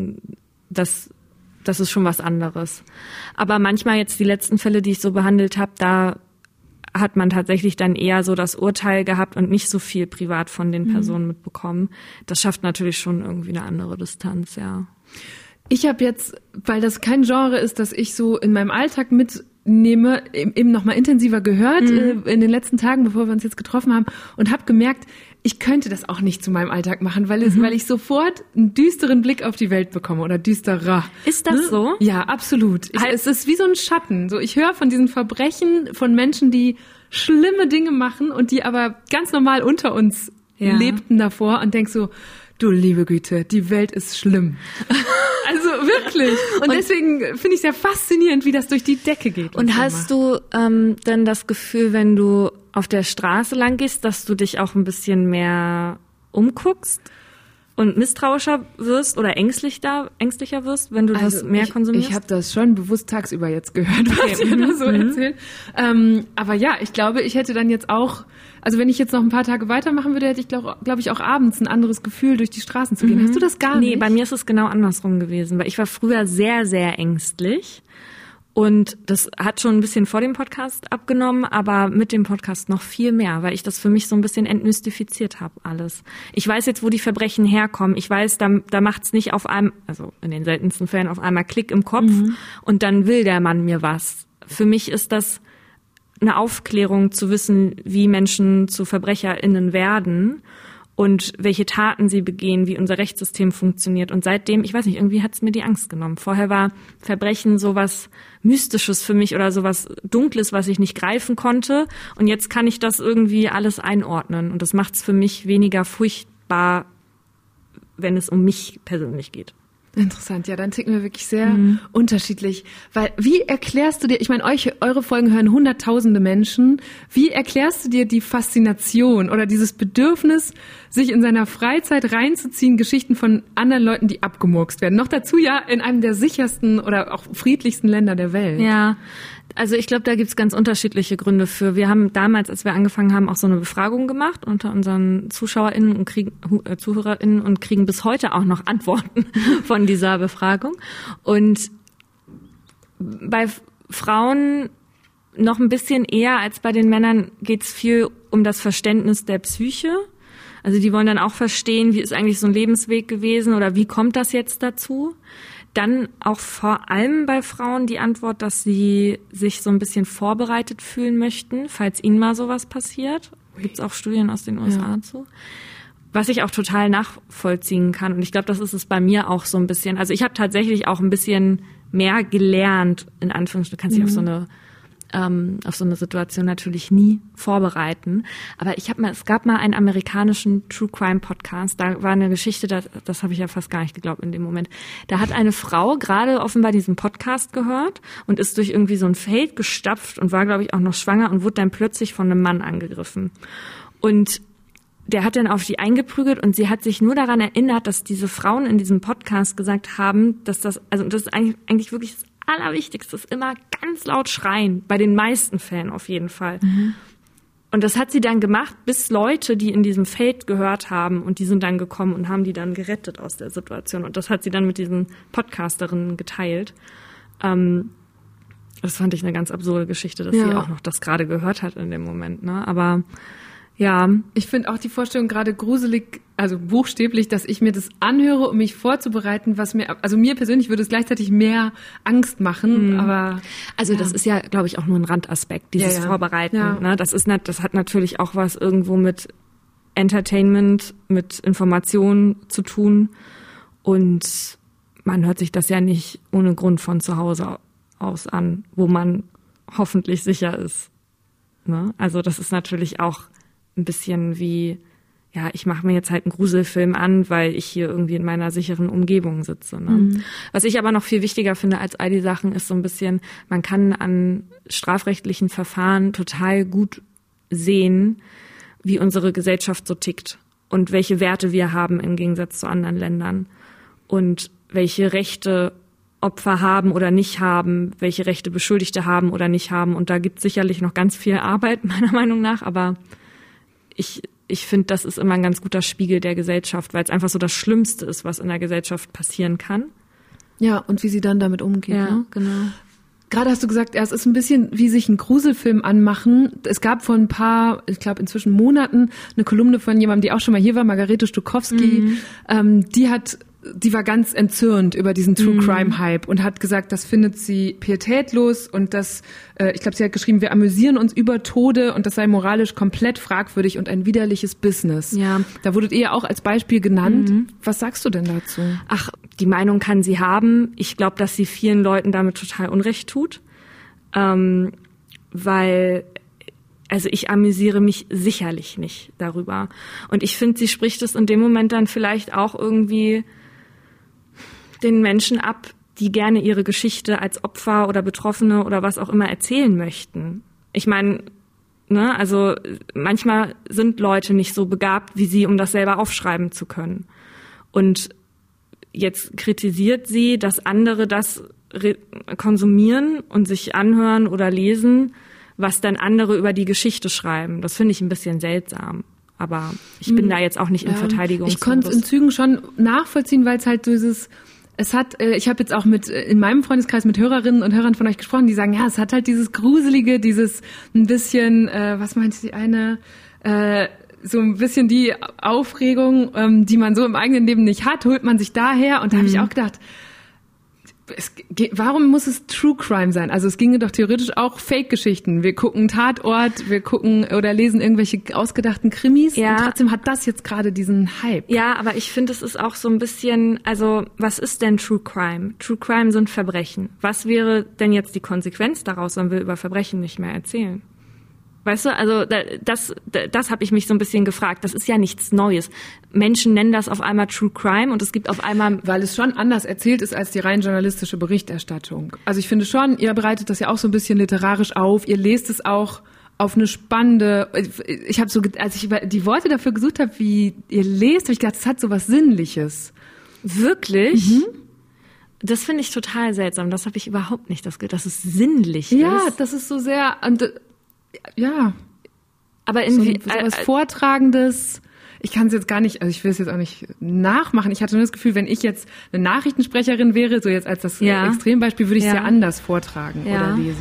Das ist schon was anderes. Aber manchmal jetzt die letzten Fälle, die ich so behandelt habe, da hat man tatsächlich dann eher so das Urteil gehabt und nicht so viel privat von den Personen mitbekommen. Das schafft natürlich schon irgendwie eine andere Distanz, ja. Ich habe jetzt, weil das kein Genre ist, das ich so in meinem Alltag mitnehme, eben noch mal intensiver gehört in den letzten Tagen, bevor wir uns jetzt getroffen haben, und habe gemerkt, ich könnte das auch nicht zu meinem Alltag machen, weil ich sofort einen düsteren Blick auf die Welt bekomme oder düsterer. Ist das so? Ja, absolut. Es ist wie so ein Schatten. So, ich höre von diesen Verbrechen von Menschen, die schlimme Dinge machen und die aber ganz normal unter uns lebten davor, und denk so, du liebe Güte, die Welt ist schlimm. Also wirklich. Und deswegen finde ich es ja faszinierend, wie das durch die Decke geht. Und hast du dann das Gefühl, wenn du auf der Straße lang gehst, dass du dich auch ein bisschen mehr umguckst und misstrauischer wirst oder ängstlicher wirst, wenn du das mehr konsumierst? Ich habe das schon bewusst tagsüber jetzt gehört, was ihr da so erzählt. Aber ja, ich glaube, ich hätte dann jetzt auch, also wenn ich jetzt noch ein paar Tage weitermachen würde, hätte ich, glaube ich, auch abends ein anderes Gefühl, durch die Straßen zu gehen. Hast du das gar nicht? Nee, bei mir ist es genau andersrum gewesen, weil ich war früher sehr, sehr ängstlich. Und das hat schon ein bisschen vor dem Podcast abgenommen, aber mit dem Podcast noch viel mehr, weil ich das für mich so ein bisschen entmystifiziert habe, alles. Ich weiß jetzt, wo die Verbrechen herkommen. Ich weiß, da macht's nicht auf einem, also in den seltensten Fällen auf einmal Klick im Kopf und dann will der Mann mir was. Für mich ist das eine Aufklärung zu wissen, wie Menschen zu VerbrecherInnen werden und welche Taten sie begehen, wie unser Rechtssystem funktioniert. Und seitdem, ich weiß nicht, irgendwie hat's mir die Angst genommen. Vorher war Verbrechen sowas Mystisches für mich oder sowas Dunkles, was ich nicht greifen konnte. Und jetzt kann ich das irgendwie alles einordnen. Und das macht's für mich weniger furchtbar, wenn es um mich persönlich geht. Interessant, ja, dann ticken wir wirklich sehr unterschiedlich. Weil, wie erklärst du dir, ich meine, eure Folgen hören Hunderttausende Menschen, wie erklärst du dir die Faszination oder dieses Bedürfnis, sich in seiner Freizeit reinzuziehen, Geschichten von anderen Leuten, die abgemurkst werden? Noch dazu ja in einem der sichersten oder auch friedlichsten Länder der Welt. Ja, also ich glaube, da gibt's ganz unterschiedliche Gründe für. Wir haben damals, als wir angefangen haben, auch so eine Befragung gemacht unter unseren ZuschauerInnen und ZuhörerInnen und kriegen bis heute auch noch Antworten von dieser Befragung. Und bei Frauen noch ein bisschen eher als bei den Männern geht's viel um das Verständnis der Psyche. Also die wollen dann auch verstehen, wie ist eigentlich so ein Lebensweg gewesen oder wie kommt das jetzt dazu? Dann auch vor allem bei Frauen die Antwort, dass sie sich so ein bisschen vorbereitet fühlen möchten, falls ihnen mal sowas passiert. Gibt's auch Studien aus den USA zu. Was ich auch total nachvollziehen kann. Und ich glaube, das ist es bei mir auch so ein bisschen. Also ich habe tatsächlich auch ein bisschen mehr gelernt, in Anführungsstrichen. Du kannst dich auf so eine Situation natürlich nie vorbereiten. Aber es gab mal einen amerikanischen True Crime Podcast, da war eine Geschichte, das habe ich ja fast gar nicht geglaubt in dem Moment. Da hat eine Frau gerade offenbar diesen Podcast gehört und ist durch irgendwie so ein Feld gestapft und war, glaube ich, auch noch schwanger und wurde dann plötzlich von einem Mann angegriffen. Und der hat dann auf die eingeprügelt und sie hat sich nur daran erinnert, dass diese Frauen in diesem Podcast gesagt haben, dass das ist eigentlich wirklich das Allerwichtigste ist immer ganz laut schreien, bei den meisten Fällen auf jeden Fall. Und das hat sie dann gemacht, bis Leute, die in diesem Feld gehört haben, und die sind dann gekommen und haben die dann gerettet aus der Situation. Und das hat sie dann mit diesen Podcasterinnen geteilt. Das fand ich eine ganz absurde Geschichte, dass sie auch noch das gerade gehört hat in dem Moment, ne? Aber ja. Ich finde auch die Vorstellung gerade gruselig, also buchstäblich, dass ich mir das anhöre, um mich vorzubereiten, mir persönlich würde es gleichzeitig mehr Angst machen, aber. Also das ist ja, glaube ich, auch nur ein Randaspekt, dieses Vorbereiten, ne? Das hat natürlich auch was irgendwo mit Entertainment, mit Information zu tun und man hört sich das ja nicht ohne Grund von zu Hause aus an, wo man hoffentlich sicher ist. Ne? Also das ist natürlich auch ein bisschen wie, ja, ich mache mir jetzt halt einen Gruselfilm an, weil ich hier irgendwie in meiner sicheren Umgebung sitze. Ne? Was ich aber noch viel wichtiger finde als all die Sachen, ist so ein bisschen, man kann an strafrechtlichen Verfahren total gut sehen, wie unsere Gesellschaft so tickt und welche Werte wir haben im Gegensatz zu anderen Ländern und welche Rechte Opfer haben oder nicht haben, welche Rechte Beschuldigte haben oder nicht haben. Und da gibt es sicherlich noch ganz viel Arbeit, meiner Meinung nach. Aber ich finde, das ist immer ein ganz guter Spiegel der Gesellschaft, weil es einfach so das Schlimmste ist, was in der Gesellschaft passieren kann. Ja, und wie sie dann damit umgeht. Ja, ne? Genau. Gerade hast du gesagt, es ist ein bisschen wie sich einen Gruselfilm anmachen. Es gab vor ein paar, ich glaube inzwischen Monaten, eine Kolumne von jemandem, die auch schon mal hier war, Margarete Stokowski. Die war ganz entzürnt über diesen True-Crime-Hype und hat gesagt, das findet sie pietätlos und das, ich glaube, sie hat geschrieben, wir amüsieren uns über Tode und das sei moralisch komplett fragwürdig und ein widerliches Business. Ja. Da wurdet ihr auch als Beispiel genannt. Was sagst du denn dazu? Ach, die Meinung kann sie haben. Ich glaube, dass sie vielen Leuten damit total Unrecht tut, weil ich amüsiere mich sicherlich nicht darüber. Und ich finde, sie spricht es in dem Moment dann vielleicht auch irgendwie den Menschen ab, die gerne ihre Geschichte als Opfer oder Betroffene oder was auch immer erzählen möchten. Ich meine, ne, also manchmal sind Leute nicht so begabt wie sie, um das selber aufschreiben zu können. Und jetzt kritisiert sie, dass andere das konsumieren und sich anhören oder lesen, was dann andere über die Geschichte schreiben. Das finde ich ein bisschen seltsam. Aber ich bin da jetzt auch nicht in Verteidigung. Ich konnte es in Zügen schon nachvollziehen, weil es halt ich habe jetzt auch in meinem Freundeskreis mit Hörerinnen und Hörern von euch gesprochen, die sagen, ja, es hat halt dieses Gruselige, dieses ein bisschen, was meinte die eine, so ein bisschen die Aufregung, die man so im eigenen Leben nicht hat, holt man sich daher. Und da habe ich auch gedacht, warum muss es True Crime sein? Also es ginge doch theoretisch auch Fake-Geschichten. Wir gucken Tatort, wir gucken oder lesen irgendwelche ausgedachten Krimis. Ja. Und trotzdem hat das jetzt gerade diesen Hype. Ja, aber ich finde, es ist auch so ein bisschen, also was ist denn True Crime? True Crime sind Verbrechen. Was wäre denn jetzt die Konsequenz daraus, wenn wir über Verbrechen nicht mehr erzählen? Weißt du, also das habe ich mich so ein bisschen gefragt. Das ist ja nichts Neues. Menschen nennen das auf einmal True Crime und es gibt auf einmal... Weil es schon anders erzählt ist als die rein journalistische Berichterstattung. Also ich finde schon, ihr bereitet das ja auch so ein bisschen literarisch auf. Ihr lest es auch auf eine spannende... Ich habe so, als ich die Worte dafür gesucht habe, wie ihr lest, habe ich gedacht, das hat so was Sinnliches. Wirklich? Mhm. Das finde ich total seltsam. Das habe ich überhaupt nicht, dass es sinnlich ist. Ja, das ist so sehr... Ja, aber irgendwie so was Vortragendes. Ich kann es jetzt gar nicht, also ich will es jetzt auch nicht nachmachen. Ich hatte nur das Gefühl, wenn ich jetzt eine Nachrichtensprecherin wäre, so jetzt als das Extrembeispiel, würde ich es ja anders vortragen oder lesen.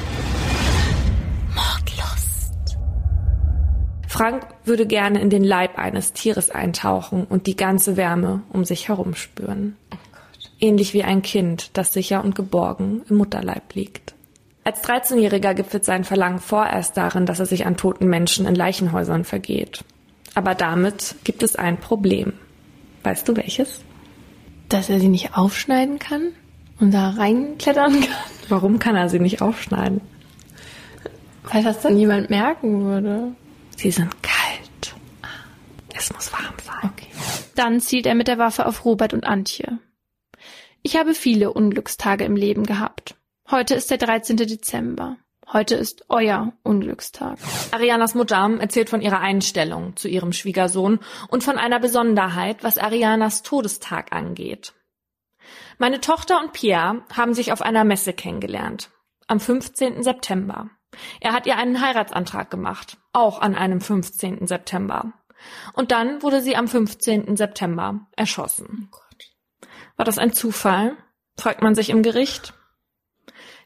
Mordlust. Frank würde gerne in den Leib eines Tieres eintauchen und die ganze Wärme um sich herum spüren. Oh Gott. Ähnlich wie ein Kind, das sicher und geborgen im Mutterleib liegt. Als 13-Jähriger gipfelt sein Verlangen vorerst darin, dass er sich an toten Menschen in Leichenhäusern vergeht. Aber damit gibt es ein Problem. Weißt du welches? Dass er sie nicht aufschneiden kann und da reinklettern kann. Warum kann er sie nicht aufschneiden? Weil das dann jemand merken würde. Sie sind kalt. Es muss warm sein. Okay. Dann zielt er mit der Waffe auf Robert und Antje. Ich habe viele Unglückstage im Leben gehabt. Heute ist der 13. Dezember. Heute ist euer Unglückstag. Arianas Mutter erzählt von ihrer Einstellung zu ihrem Schwiegersohn und von einer Besonderheit, was Arianas Todestag angeht. Meine Tochter und Pierre haben sich auf einer Messe kennengelernt. Am 15. September. Er hat ihr einen Heiratsantrag gemacht. Auch an einem 15. September. Und dann wurde sie am 15. September erschossen. Oh Gott. War das ein Zufall? Fragt man sich im Gericht.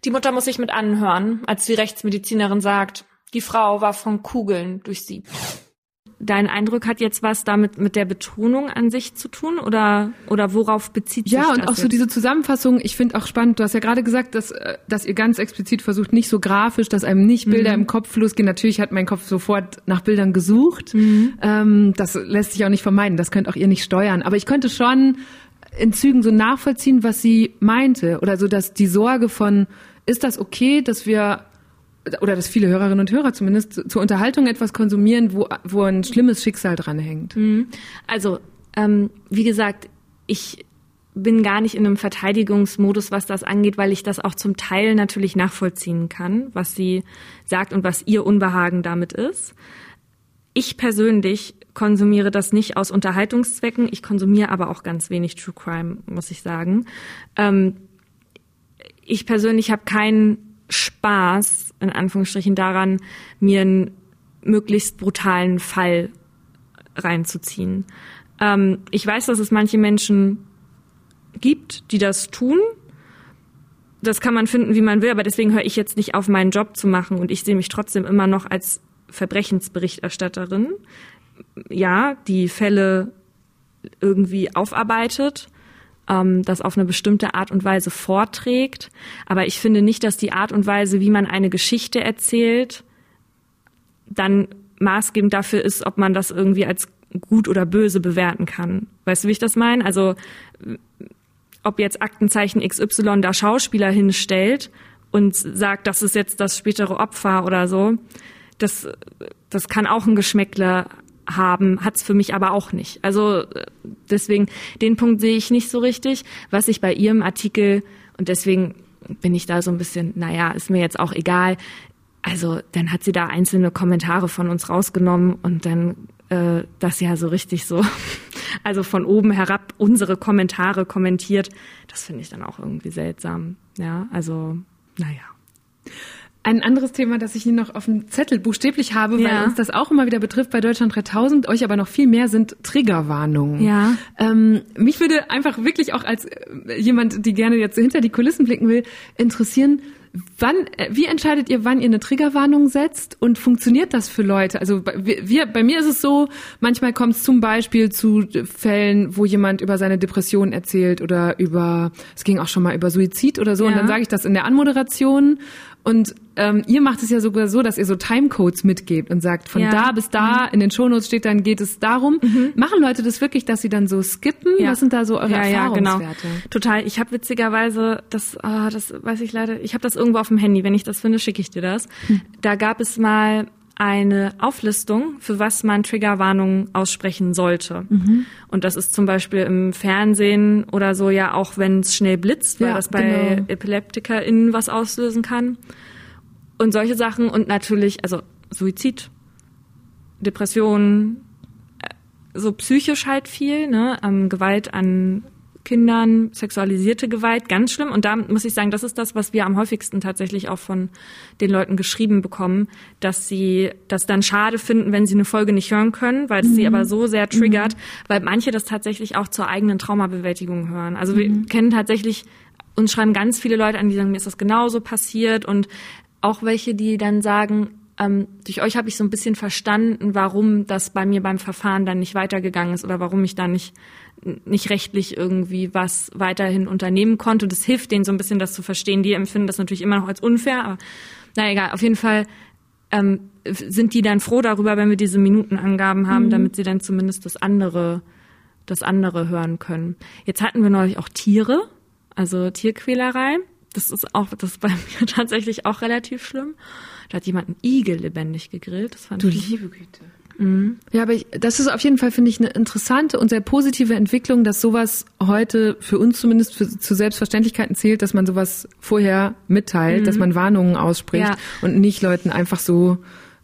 Die Mutter muss sich mit anhören, als die Rechtsmedizinerin sagt, die Frau war von Kugeln durchsiebt. Dein Eindruck hat jetzt was damit mit der Betonung an sich zu tun oder worauf bezieht sich das? Ja, und auch so diese Zusammenfassung, ich finde auch spannend, du hast ja gerade gesagt, dass ihr ganz explizit versucht, nicht so grafisch, dass einem nicht Bilder im Kopf losgehen. Natürlich hat mein Kopf sofort nach Bildern gesucht. Das lässt sich auch nicht vermeiden, das könnt auch ihr nicht steuern. Aber ich könnte schon in Zügen so nachvollziehen, was sie meinte. Oder so, dass die Sorge von, ist das okay, dass viele Hörerinnen und Hörer zumindest zur Unterhaltung etwas konsumieren, wo ein schlimmes Schicksal dran hängt. Also, wie gesagt, ich bin gar nicht in einem Verteidigungsmodus, was das angeht, weil ich das auch zum Teil natürlich nachvollziehen kann, was sie sagt und was ihr Unbehagen damit ist. Ich persönlich konsumiere das nicht aus Unterhaltungszwecken. Ich konsumiere aber auch ganz wenig True Crime, muss ich sagen. Ich persönlich habe keinen Spaß, in Anführungsstrichen, daran, mir einen möglichst brutalen Fall reinzuziehen. Ich weiß, dass es manche Menschen gibt, die das tun. Das kann man finden, wie man will, aber deswegen höre ich jetzt nicht auf, meinen Job zu machen und ich sehe mich trotzdem immer noch als Verbrechensberichterstatterin. Ja, die Fälle irgendwie aufarbeitet, das auf eine bestimmte Art und Weise vorträgt. Aber ich finde nicht, dass die Art und Weise, wie man eine Geschichte erzählt, dann maßgebend dafür ist, ob man das irgendwie als gut oder böse bewerten kann. Weißt du, wie ich das meine? Also, ob jetzt Aktenzeichen XY da Schauspieler hinstellt und sagt, das ist jetzt das spätere Opfer oder so, das kann auch ein Geschmäckle haben, hat's für mich aber auch nicht. Also deswegen, den Punkt sehe ich nicht so richtig. Was ich bei ihrem Artikel, und deswegen bin ich da so ein bisschen, ist mir jetzt auch egal. Also dann hat sie da einzelne Kommentare von uns rausgenommen und dann das ja so richtig so, also von oben herab unsere Kommentare kommentiert. Das finde ich dann auch irgendwie seltsam. Ja, also, Ein anderes Thema, das ich hier noch auf dem Zettel buchstäblich habe, weil uns das auch immer wieder betrifft bei Deutschland 3000, euch aber noch viel mehr, sind Triggerwarnungen. Ja. Mich würde einfach wirklich auch als jemand, die gerne jetzt hinter die Kulissen blicken will, interessieren, wie entscheidet ihr, wann ihr eine Triggerwarnung setzt und funktioniert das für Leute? Also bei mir ist es so, manchmal kommt es zum Beispiel zu Fällen, wo jemand über seine Depression erzählt oder es ging auch schon mal über Suizid oder so, und dann sage ich das in der Anmoderation. Und ihr macht es ja sogar so, dass ihr so Timecodes mitgebt und sagt, von da bis da, in den Shownotes steht dann, geht es darum. Machen Leute das wirklich, dass sie dann so skippen? Ja. Was sind da so eure Erfahrungswerte? Ja, genau. Total. Ich habe witzigerweise, das weiß ich leider, ich habe das irgendwo auf dem Handy. Wenn ich das finde, schicke ich dir das. Da gab es mal eine Auflistung, für was man Triggerwarnungen aussprechen sollte. Und das ist zum Beispiel im Fernsehen oder so, ja auch wenn es schnell blitzt, weil das bei EpileptikerInnen was auslösen kann. Und solche Sachen und natürlich, also Suizid, Depressionen, so psychisch halt viel, ne, Gewalt an Kindern, sexualisierte Gewalt, ganz schlimm. Und da muss ich sagen, das ist das, was wir am häufigsten tatsächlich auch von den Leuten geschrieben bekommen, dass sie das dann schade finden, wenn sie eine Folge nicht hören können, weil es sie aber so sehr triggert, weil manche das tatsächlich auch zur eigenen Traumabewältigung hören. Also wir kennen tatsächlich, uns schreiben ganz viele Leute an, die sagen, mir ist das genauso passiert, und auch welche, die dann sagen, durch euch habe ich so ein bisschen verstanden, warum das bei mir beim Verfahren dann nicht weitergegangen ist oder warum ich da nicht rechtlich irgendwie was weiterhin unternehmen konnte. Das hilft denen so ein bisschen, das zu verstehen. Die empfinden das natürlich immer noch als unfair, aber egal. Auf jeden Fall sind die dann froh darüber, wenn wir diese Minutenangaben haben, damit sie dann zumindest das andere hören können. Jetzt hatten wir neulich auch Tiere, also Tierquälerei. Das ist bei mir tatsächlich auch relativ schlimm. Da hat jemand einen Igel lebendig gegrillt. Das fand ich. Liebe Güte. Ja, aber das ist auf jeden Fall, finde ich, eine interessante und sehr positive Entwicklung, dass sowas heute für uns zumindest zu Selbstverständlichkeiten zählt, dass man sowas vorher mitteilt, dass man Warnungen ausspricht und nicht Leuten einfach so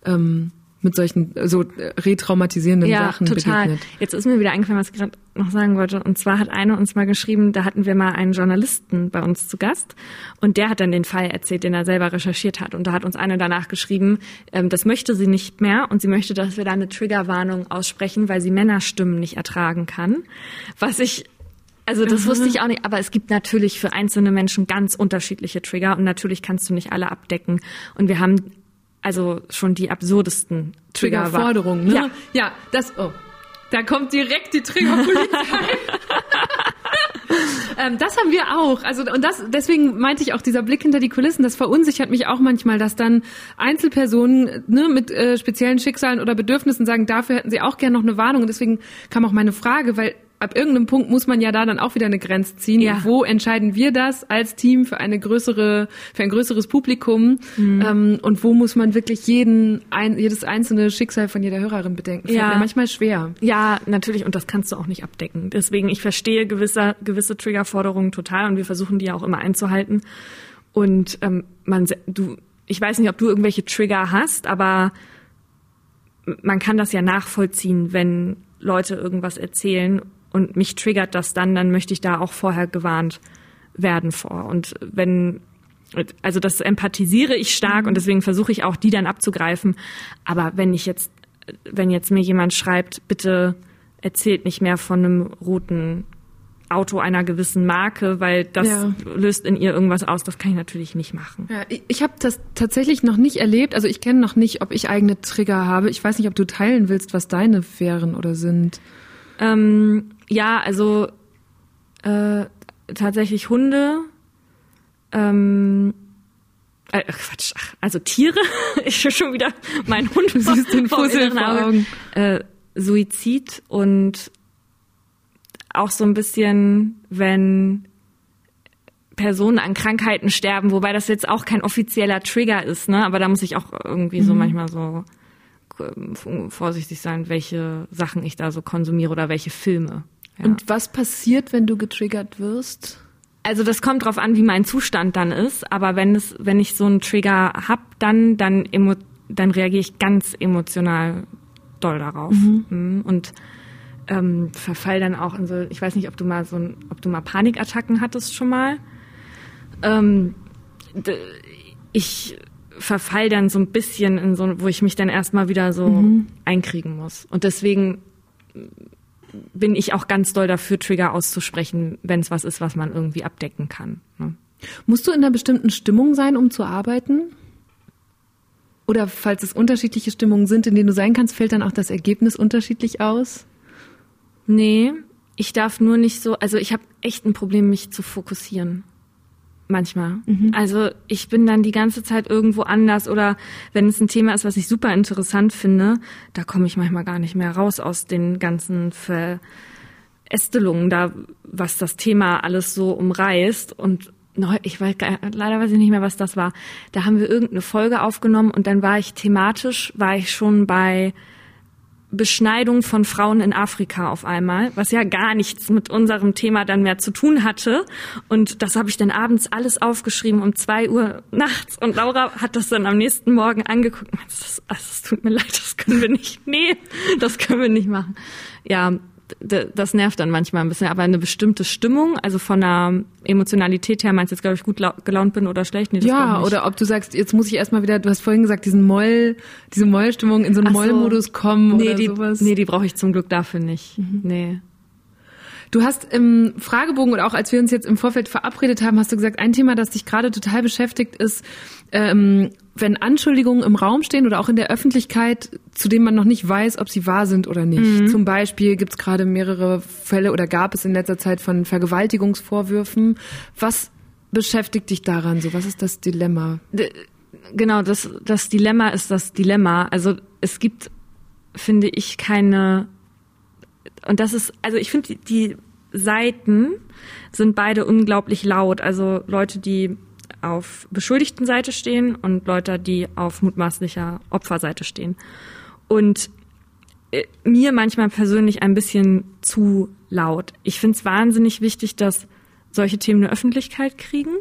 mit solchen so retraumatisierenden Sachen begegnet. Jetzt ist mir wieder eingefallen, was ich gerade noch sagen wollte. Und zwar hat eine uns mal geschrieben, da hatten wir mal einen Journalisten bei uns zu Gast und der hat dann den Fall erzählt, den er selber recherchiert hat. Und da hat uns eine danach geschrieben, das möchte sie nicht mehr und sie möchte, dass wir da eine Triggerwarnung aussprechen, weil sie Männerstimmen nicht ertragen kann. Was ich Also das wusste ich auch nicht, aber es gibt natürlich für einzelne Menschen ganz unterschiedliche Trigger und natürlich kannst du nicht alle abdecken. Und wir haben also schon die absurdesten Triggerforderungen, ne? Ja, da kommt direkt die Triggerpolizei. Das haben wir auch. Also deswegen meinte ich auch, dieser Blick hinter die Kulissen, das verunsichert mich auch manchmal, dass dann Einzelpersonen mit speziellen Schicksalen oder Bedürfnissen sagen, dafür hätten sie auch gerne noch eine Warnung. Und deswegen kam auch meine Frage, weil ab irgendeinem Punkt muss man ja da dann auch wieder eine Grenze ziehen. Ja. Wo entscheiden wir das als Team für ein größeres Publikum? Und wo muss man wirklich jedes einzelne Schicksal von jeder Hörerin bedenken? Das fällt mir manchmal schwer. Ja, natürlich. Und das kannst du auch nicht abdecken. Deswegen, ich verstehe gewisse Triggerforderungen total und wir versuchen die auch immer einzuhalten. Und ich weiß nicht, ob du irgendwelche Trigger hast, aber man kann das ja nachvollziehen, wenn Leute irgendwas erzählen und mich triggert das dann möchte ich da auch vorher gewarnt werden vor. Und also das empathisiere ich stark und deswegen versuche ich auch, die dann abzugreifen. Aber wenn jetzt mir jemand schreibt, bitte erzählt nicht mehr von einem roten Auto einer gewissen Marke, weil das löst in ihr irgendwas aus, das kann ich natürlich nicht machen. Ja, ich habe das tatsächlich noch nicht erlebt. Also ich kenne noch nicht, ob ich eigene Trigger habe. Ich weiß nicht, ob du teilen willst, was deine wären oder sind. Also tatsächlich Hunde, also Tiere. Ich will schon wieder meinen Hund den Fussel vor Augen. Suizid und auch so ein bisschen, wenn Personen an Krankheiten sterben, wobei das jetzt auch kein offizieller Trigger ist, ne? Aber da muss ich auch irgendwie so manchmal so vorsichtig sein, welche Sachen ich da so konsumiere oder welche Filme. Ja. Und was passiert, wenn du getriggert wirst? Also das kommt drauf an, wie mein Zustand dann ist, aber wenn ich so einen Trigger hab, dann reagiere ich ganz emotional doll darauf. Und verfall dann auch in so, ich weiß nicht, ob du mal Panikattacken hattest schon mal. Ich verfall dann so ein bisschen in so, wo ich mich dann erstmal wieder so einkriegen muss. Und deswegen bin ich auch ganz doll dafür, Trigger auszusprechen, wenn es was ist, was man irgendwie abdecken kann. Ne? Musst du in einer bestimmten Stimmung sein, um zu arbeiten? Oder falls es unterschiedliche Stimmungen sind, in denen du sein kannst, fällt dann auch das Ergebnis unterschiedlich aus? Nee, ich darf nur nicht so, also ich habe echt ein Problem, mich zu fokussieren. Manchmal. Also ich bin dann die ganze Zeit irgendwo anders oder wenn es ein Thema ist, was ich super interessant finde, da komme ich manchmal gar nicht mehr raus aus den ganzen Verästelungen da, was das Thema alles so umreißt. Und leider weiß ich nicht mehr, was das war. Da haben wir irgendeine Folge aufgenommen und dann war ich schon bei Beschneidung von Frauen in Afrika auf einmal, was ja gar nichts mit unserem Thema dann mehr zu tun hatte. Und das habe ich dann abends alles aufgeschrieben um 2 Uhr nachts. Und Laura hat das dann am nächsten Morgen angeguckt. Es tut mir leid, das können wir nicht. Nee, das können wir nicht machen. Ja, das nervt dann manchmal ein bisschen. Aber eine bestimmte Stimmung, also von der Emotionalität her, meinst du jetzt, glaube ich, gut gelaunt bin oder schlecht? Nee, das ja, oder ob du sagst, jetzt muss ich erstmal wieder, du hast vorhin gesagt, diese Mollstimmung in so einen Mollmodus kommen oder sowas. Nee, die brauche ich zum Glück dafür nicht. Nee. Du hast im Fragebogen und auch als wir uns jetzt im Vorfeld verabredet haben, hast du gesagt, ein Thema, das dich gerade total beschäftigt, ist, wenn Anschuldigungen im Raum stehen oder auch in der Öffentlichkeit, zu denen man noch nicht weiß, ob sie wahr sind oder nicht. Zum Beispiel gibt es gerade mehrere Fälle oder gab es in letzter Zeit von Vergewaltigungsvorwürfen. Was beschäftigt dich daran so? Was ist das Dilemma? Genau, das Dilemma ist das Dilemma. Also es gibt, finde ich, keine... Und das ist, also ich finde, die Seiten sind beide unglaublich laut. Also Leute, die auf beschuldigten Seite stehen und Leute, die auf mutmaßlicher Opferseite stehen. Und mir manchmal persönlich ein bisschen zu laut. Ich finde es wahnsinnig wichtig, dass solche Themen eine Öffentlichkeit kriegen,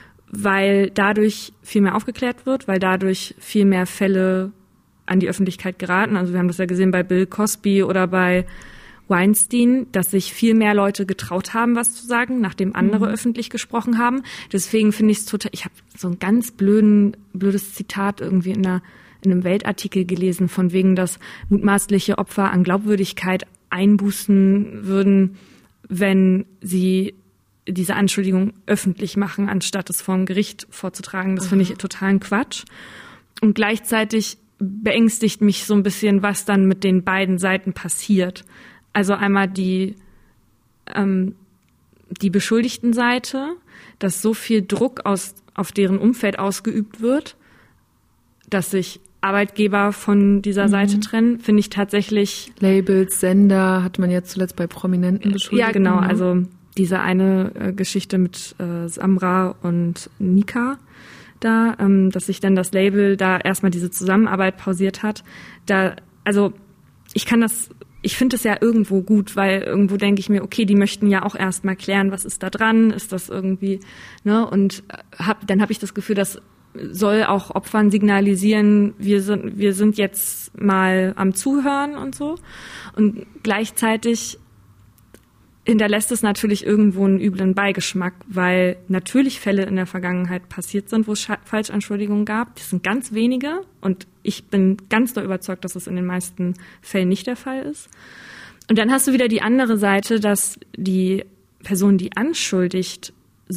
weil dadurch viel mehr aufgeklärt wird, weil dadurch viel mehr Fälle an die Öffentlichkeit geraten. Also wir haben das ja gesehen bei Bill Cosby oder bei Weinstein, dass sich viel mehr Leute getraut haben, was zu sagen, nachdem andere öffentlich gesprochen haben. Deswegen finde ich es total, ich habe so ein ganz blödes Zitat irgendwie in einem Weltartikel gelesen, von wegen, dass mutmaßliche Opfer an Glaubwürdigkeit einbußen würden, wenn sie diese Anschuldigung öffentlich machen, anstatt es vor dem Gericht vorzutragen. Das finde ich totalen Quatsch. Und gleichzeitig beängstigt mich so ein bisschen, was dann mit den beiden Seiten passiert. Also einmal die Beschuldigten-Seite, dass so viel Druck auf deren Umfeld ausgeübt wird, dass sich Arbeitgeber von dieser Seite trennen, finde ich tatsächlich... Labels, Sender, hat man jetzt zuletzt bei Prominenten beschuldigt. Ja, genau, also diese eine Geschichte mit Samra und Nika da, dass sich dann das Label da erstmal diese Zusammenarbeit pausiert hat. Ich finde es ja irgendwo gut, weil irgendwo denke ich mir, okay, die möchten ja auch erstmal klären, was ist da dran, ist das irgendwie, ne? Und dann habe ich das Gefühl, das soll auch Opfern signalisieren, wir sind jetzt mal am Zuhören und so. Und gleichzeitig hinterlässt es natürlich irgendwo einen üblen Beigeschmack, weil natürlich Fälle in der Vergangenheit passiert sind, wo es Falschanschuldigungen gab. Das sind ganz wenige und ich bin ganz doll überzeugt, dass es in den meisten Fällen nicht der Fall ist. Und dann hast du wieder die andere Seite, dass die Person, die anschuldigt,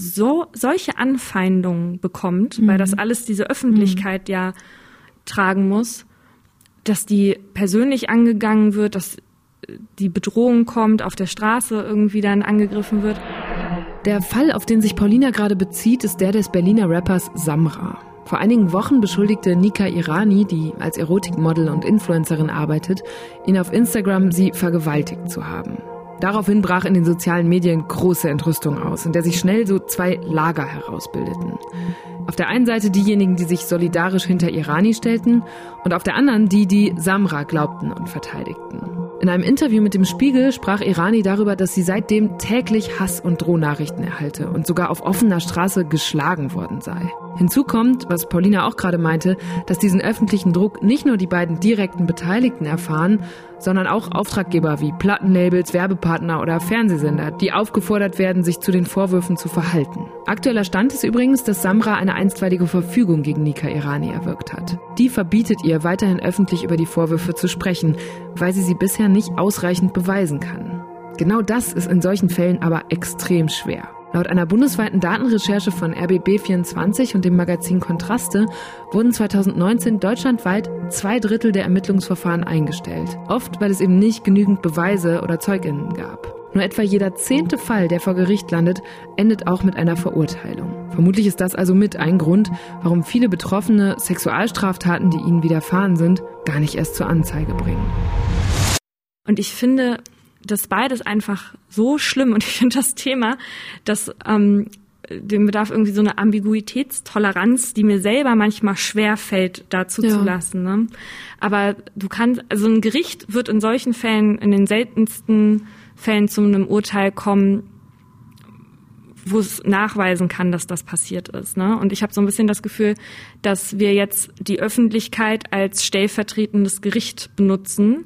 solche Anfeindungen bekommt, weil das alles diese Öffentlichkeit ja tragen muss, dass die persönlich angegangen wird, dass die Bedrohung kommt, auf der Straße irgendwie dann angegriffen wird. Der Fall, auf den sich Paulina gerade bezieht, ist der des Berliner Rappers Samra. Vor einigen Wochen beschuldigte Nika Irani, die als Erotikmodel und Influencerin arbeitet, ihn auf Instagram sie vergewaltigt zu haben. Daraufhin brach in den sozialen Medien große Entrüstung aus, in der sich schnell so zwei Lager herausbildeten. Auf der einen Seite diejenigen, die sich solidarisch hinter Irani stellten und auf der anderen die Samra glaubten und verteidigten. In einem Interview mit dem Spiegel sprach Irani darüber, dass sie seitdem täglich Hass- und Drohnachrichten erhalte und sogar auf offener Straße geschlagen worden sei. Hinzu kommt, was Paulina auch gerade meinte, dass diesen öffentlichen Druck nicht nur die beiden direkten Beteiligten erfahren, sondern auch Auftraggeber wie Plattenlabels, Werbepartner oder Fernsehsender, die aufgefordert werden, sich zu den Vorwürfen zu verhalten. Aktueller Stand ist übrigens, dass Samra eine einstweilige Verfügung gegen Nika Irani erwirkt hat. Die verbietet ihr, weiterhin öffentlich über die Vorwürfe zu sprechen, weil sie bisher nicht ausreichend beweisen kann. Genau das ist in solchen Fällen aber extrem schwer. Laut einer bundesweiten Datenrecherche von RBB24 und dem Magazin Kontraste wurden 2019 deutschlandweit 2/3 der Ermittlungsverfahren eingestellt. Oft, weil es eben nicht genügend Beweise oder ZeugInnen gab. Nur etwa jeder 10. Fall, der vor Gericht landet, endet auch mit einer Verurteilung. Vermutlich ist das also mit ein Grund, warum viele Betroffene Sexualstraftaten, die ihnen widerfahren sind, gar nicht erst zur Anzeige bringen. Und ich finde das beides einfach so schlimm und ich finde das Thema, dass dem bedarf irgendwie so eine Ambiguitätstoleranz, die mir selber manchmal schwer fällt, dazu zu lassen. Ne? Aber also ein Gericht wird in solchen Fällen, in den seltensten Fällen zu einem Urteil kommen, wo es nachweisen kann, dass das passiert ist. Ne? Und ich habe so ein bisschen das Gefühl, dass wir jetzt die Öffentlichkeit als stellvertretendes Gericht benutzen,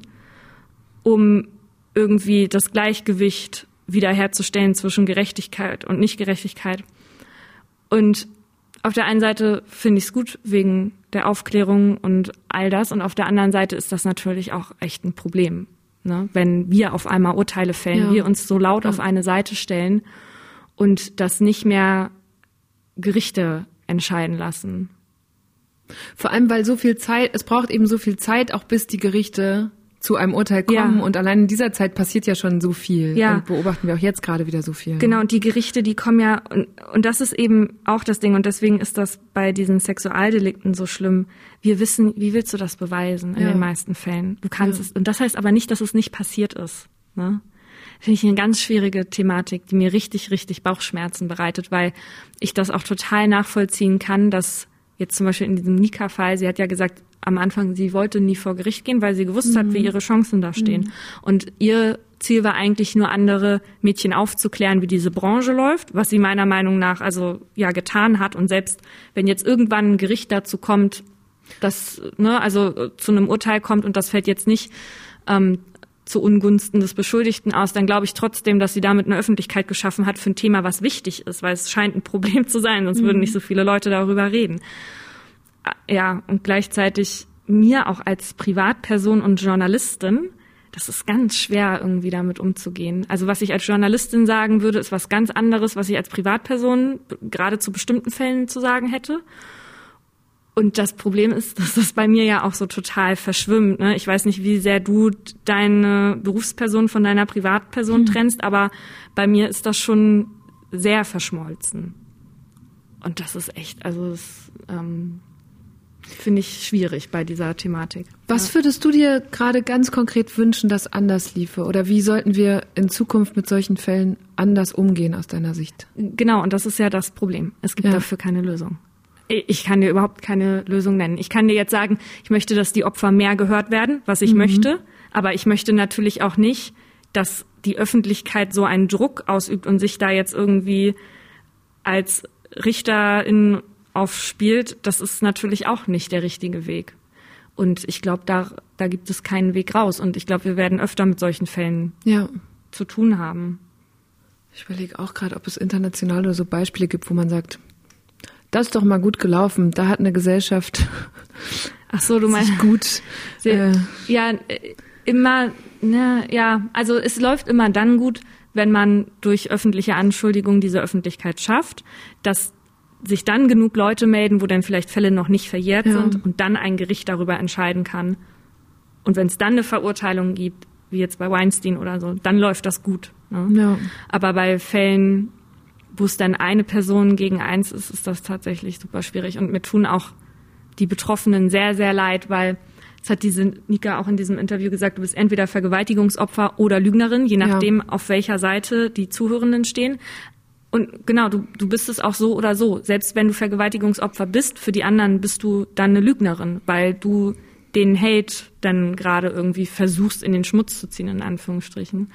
um irgendwie das Gleichgewicht wiederherzustellen zwischen Gerechtigkeit und Nichtgerechtigkeit. Und auf der einen Seite finde ich es gut wegen der Aufklärung und all das. Und auf der anderen Seite ist das natürlich auch echt ein Problem. Ne? Wenn wir auf einmal Urteile fällen, wir uns so laut auf eine Seite stellen und das nicht mehr Gerichte entscheiden lassen. Vor allem, weil es braucht eben so viel Zeit, auch bis die Gerichte zu einem Urteil kommen und allein in dieser Zeit passiert ja schon so viel und beobachten wir auch jetzt gerade wieder so viel. Genau, und die Gerichte, die kommen ja, und das ist eben auch das Ding und deswegen ist das bei diesen Sexualdelikten so schlimm. Wir wissen, wie willst du das beweisen in den meisten Fällen? Du kannst es, und das heißt aber nicht, dass es nicht passiert ist. Ne? Finde ich eine ganz schwierige Thematik, die mir richtig, richtig Bauchschmerzen bereitet, weil ich das auch total nachvollziehen kann, dass jetzt zum Beispiel in diesem Nika-Fall, sie hat ja gesagt, am Anfang, sie wollte nie vor Gericht gehen, weil sie gewusst hat, wie ihre Chancen da stehen. Und ihr Ziel war eigentlich nur, andere Mädchen aufzuklären, wie diese Branche läuft, was sie meiner Meinung nach getan hat. Und selbst wenn jetzt irgendwann ein Gericht dazu kommt, dass zu einem Urteil kommt und das fällt jetzt nicht zu Ungunsten des Beschuldigten aus, dann glaube ich trotzdem, dass sie damit eine Öffentlichkeit geschaffen hat für ein Thema, was wichtig ist, weil es scheint ein Problem zu sein, sonst würden nicht so viele Leute darüber reden. Ja, und gleichzeitig mir auch als Privatperson und Journalistin, das ist ganz schwer, irgendwie damit umzugehen. Also was ich als Journalistin sagen würde, ist was ganz anderes, was ich als Privatperson gerade zu bestimmten Fällen zu sagen hätte. Und das Problem ist, dass das bei mir ja auch so total verschwimmt. Ne? Ich weiß nicht, wie sehr du deine Berufsperson von deiner Privatperson trennst, aber bei mir ist das schon sehr verschmolzen. Und das ist echt, also das finde ich schwierig bei dieser Thematik. Was würdest du dir gerade ganz konkret wünschen, dass anders liefe? Oder wie sollten wir in Zukunft mit solchen Fällen anders umgehen aus deiner Sicht? Genau, und das ist ja das Problem. Es gibt dafür keine Lösung. Ich kann dir überhaupt keine Lösung nennen. Ich kann dir jetzt sagen, ich möchte, dass die Opfer mehr gehört werden, was ich möchte. Aber ich möchte natürlich auch nicht, dass die Öffentlichkeit so einen Druck ausübt und sich da jetzt irgendwie als Richterin aufspielt. Das ist natürlich auch nicht der richtige Weg. Und ich glaube, da gibt es keinen Weg raus. Und ich glaube, wir werden öfter mit solchen Fällen zu tun haben. Ich überlege auch gerade, ob es international oder so Beispiele gibt, wo man sagt, das ist doch mal gut gelaufen. Da hat eine Gesellschaft Ach so, du meinst gut. Immer, ne, ja, also es läuft immer dann gut, wenn man durch öffentliche Anschuldigungen diese Öffentlichkeit schafft, dass sich dann genug Leute melden, wo dann vielleicht Fälle noch nicht verjährt sind und dann ein Gericht darüber entscheiden kann. Und wenn es dann eine Verurteilung gibt, wie jetzt bei Weinstein oder so, dann läuft das gut. Ne? Ja. Aber bei Fällen, wo es dann eine Person gegen eins ist, ist das tatsächlich super schwierig. Und mir tun auch die Betroffenen sehr, sehr leid, weil das hat diese Nika auch in diesem Interview gesagt, du bist entweder Vergewaltigungsopfer oder Lügnerin, je nachdem, auf welcher Seite die Zuhörenden stehen. Und genau, du bist es auch so oder so. Selbst wenn du Vergewaltigungsopfer bist, für die anderen bist du dann eine Lügnerin, weil du den Hate dann gerade irgendwie versuchst, in den Schmutz zu ziehen, in Anführungsstrichen.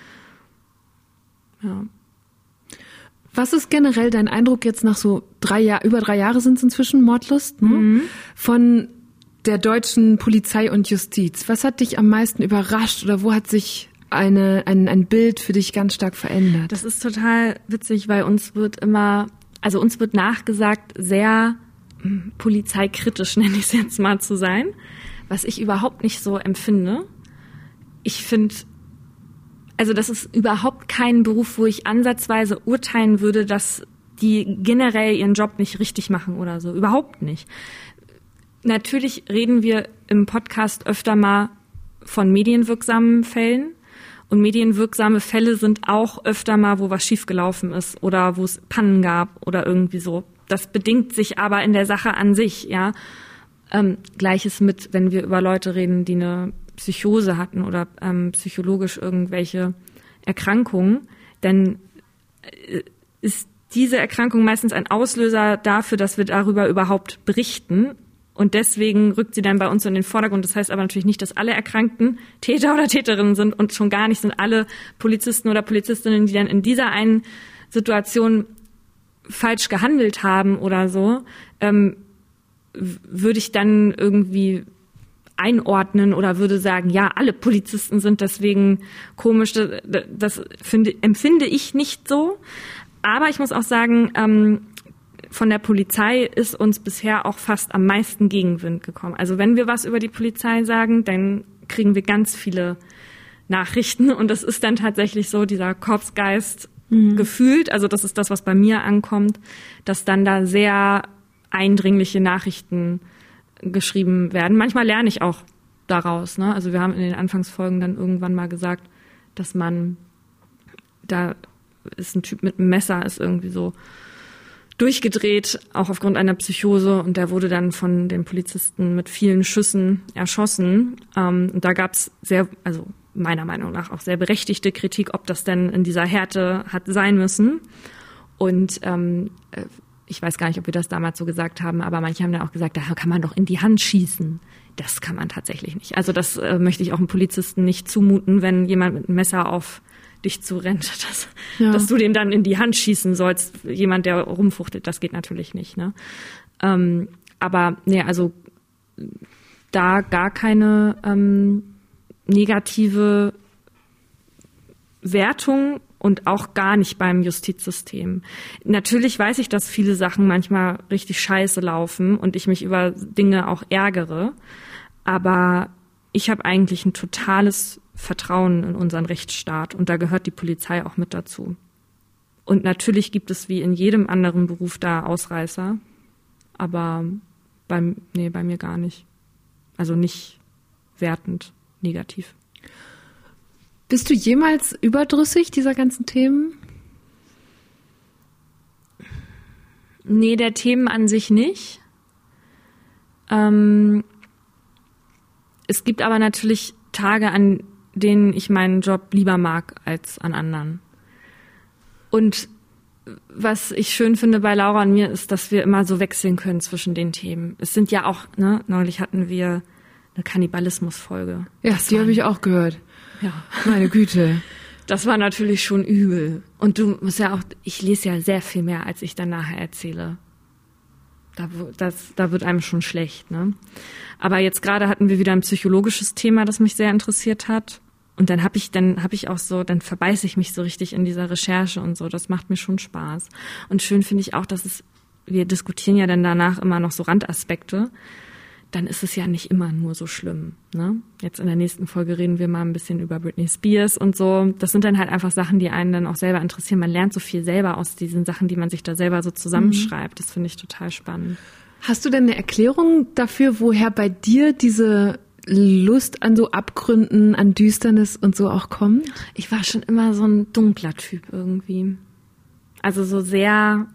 Ja. Was ist generell dein Eindruck jetzt nach so über 3 Jahre sind es inzwischen, Mordlust, ne? Von der deutschen Polizei und Justiz? Was hat dich am meisten überrascht oder wo hat sich ein Bild für dich ganz stark verändert? Das ist total witzig, weil uns wird nachgesagt, sehr polizeikritisch, nenne ich es jetzt mal, zu sein, was ich überhaupt nicht so empfinde. Ich finde, also das ist überhaupt kein Beruf, wo ich ansatzweise urteilen würde, dass die generell ihren Job nicht richtig machen oder so. Überhaupt nicht. Natürlich reden wir im Podcast öfter mal von medienwirksamen Fällen. Und medienwirksame Fälle sind auch öfter mal, wo was schiefgelaufen ist oder wo es Pannen gab oder irgendwie so. Das bedingt sich aber in der Sache an sich, ja. Gleiches mit, wenn wir über Leute reden, die eine Psychose hatten oder psychologisch irgendwelche Erkrankungen, dann ist diese Erkrankung meistens ein Auslöser dafür, dass wir darüber überhaupt berichten. Und deswegen rückt sie dann bei uns in den Vordergrund. Das heißt aber natürlich nicht, dass alle Erkrankten Täter oder Täterinnen sind und schon gar nicht sind alle Polizisten oder Polizistinnen, die dann in dieser einen Situation falsch gehandelt haben oder so, würde ich dann irgendwie einordnen oder würde sagen, ja, alle Polizisten sind deswegen komisch. Das empfinde ich nicht so. Aber ich muss auch sagen, von der Polizei ist uns bisher auch fast am meisten Gegenwind gekommen. Also wenn wir was über die Polizei sagen, dann kriegen wir ganz viele Nachrichten und das ist dann tatsächlich so, dieser Korpsgeist gefühlt, also das ist das, was bei mir ankommt, dass dann da sehr eindringliche Nachrichten geschrieben werden. Manchmal lerne ich auch daraus, ne? Also wir haben in den Anfangsfolgen dann irgendwann mal gesagt, dass da ist ein Typ mit einem Messer, ist irgendwie so durchgedreht, auch aufgrund einer Psychose, und der wurde dann von den Polizisten mit vielen Schüssen erschossen. Und da gab es meiner Meinung nach auch sehr berechtigte Kritik, ob das denn in dieser Härte hat sein müssen. Und ich weiß gar nicht, ob wir das damals so gesagt haben, aber manche haben dann auch gesagt, da kann man doch in die Hand schießen. Das kann man tatsächlich nicht. Also das möchte ich auch einem Polizisten nicht zumuten, wenn jemand mit einem Messer auf dich zurennt, dass du den dann in die Hand schießen sollst. Jemand, der rumfuchtelt, das geht natürlich nicht. Ne? Aber nee, also da gar keine negative Wertung und auch gar nicht beim Justizsystem. Natürlich weiß ich, dass viele Sachen manchmal richtig scheiße laufen und ich mich über Dinge auch ärgere, aber ich habe eigentlich ein totales Vertrauen in unseren Rechtsstaat und da gehört die Polizei auch mit dazu. Und natürlich gibt es wie in jedem anderen Beruf da Ausreißer, aber bei mir gar nicht. Also nicht wertend, negativ. Bist du jemals überdrüssig dieser ganzen Themen? Nee, der Themen an sich nicht. Es gibt aber natürlich Tage, an denen ich meinen Job lieber mag als an anderen. Und was ich schön finde bei Laura und mir ist, dass wir immer so wechseln können zwischen den Themen. Es sind ja auch, neulich hatten wir eine Kannibalismus-Folge. Ja, die habe ich auch gehört. Ja. Meine Güte. Das war natürlich schon übel. Und du musst ja auch, ich lese ja sehr viel mehr, als ich dann nachher erzähle. Da wird einem schon schlecht, ne? Aber jetzt gerade hatten wir wieder ein psychologisches Thema, das mich sehr interessiert hat. Und dann verbeiße ich mich so richtig in dieser Recherche und so. Das macht mir schon Spaß. Und schön finde ich auch, wir diskutieren ja dann danach immer noch so Randaspekte. Dann ist es ja nicht immer nur so schlimm, ne? Jetzt in der nächsten Folge reden wir mal ein bisschen über Britney Spears und so. Das sind dann halt einfach Sachen, die einen dann auch selber interessieren. Man lernt so viel selber aus diesen Sachen, die man sich da selber so zusammenschreibt. Das finde ich total spannend. Hast du denn eine Erklärung dafür, woher bei dir diese Lust an so Abgründen, an Düsternis und so auch kommt? Ich war schon immer so ein dunkler Typ irgendwie. Also so sehr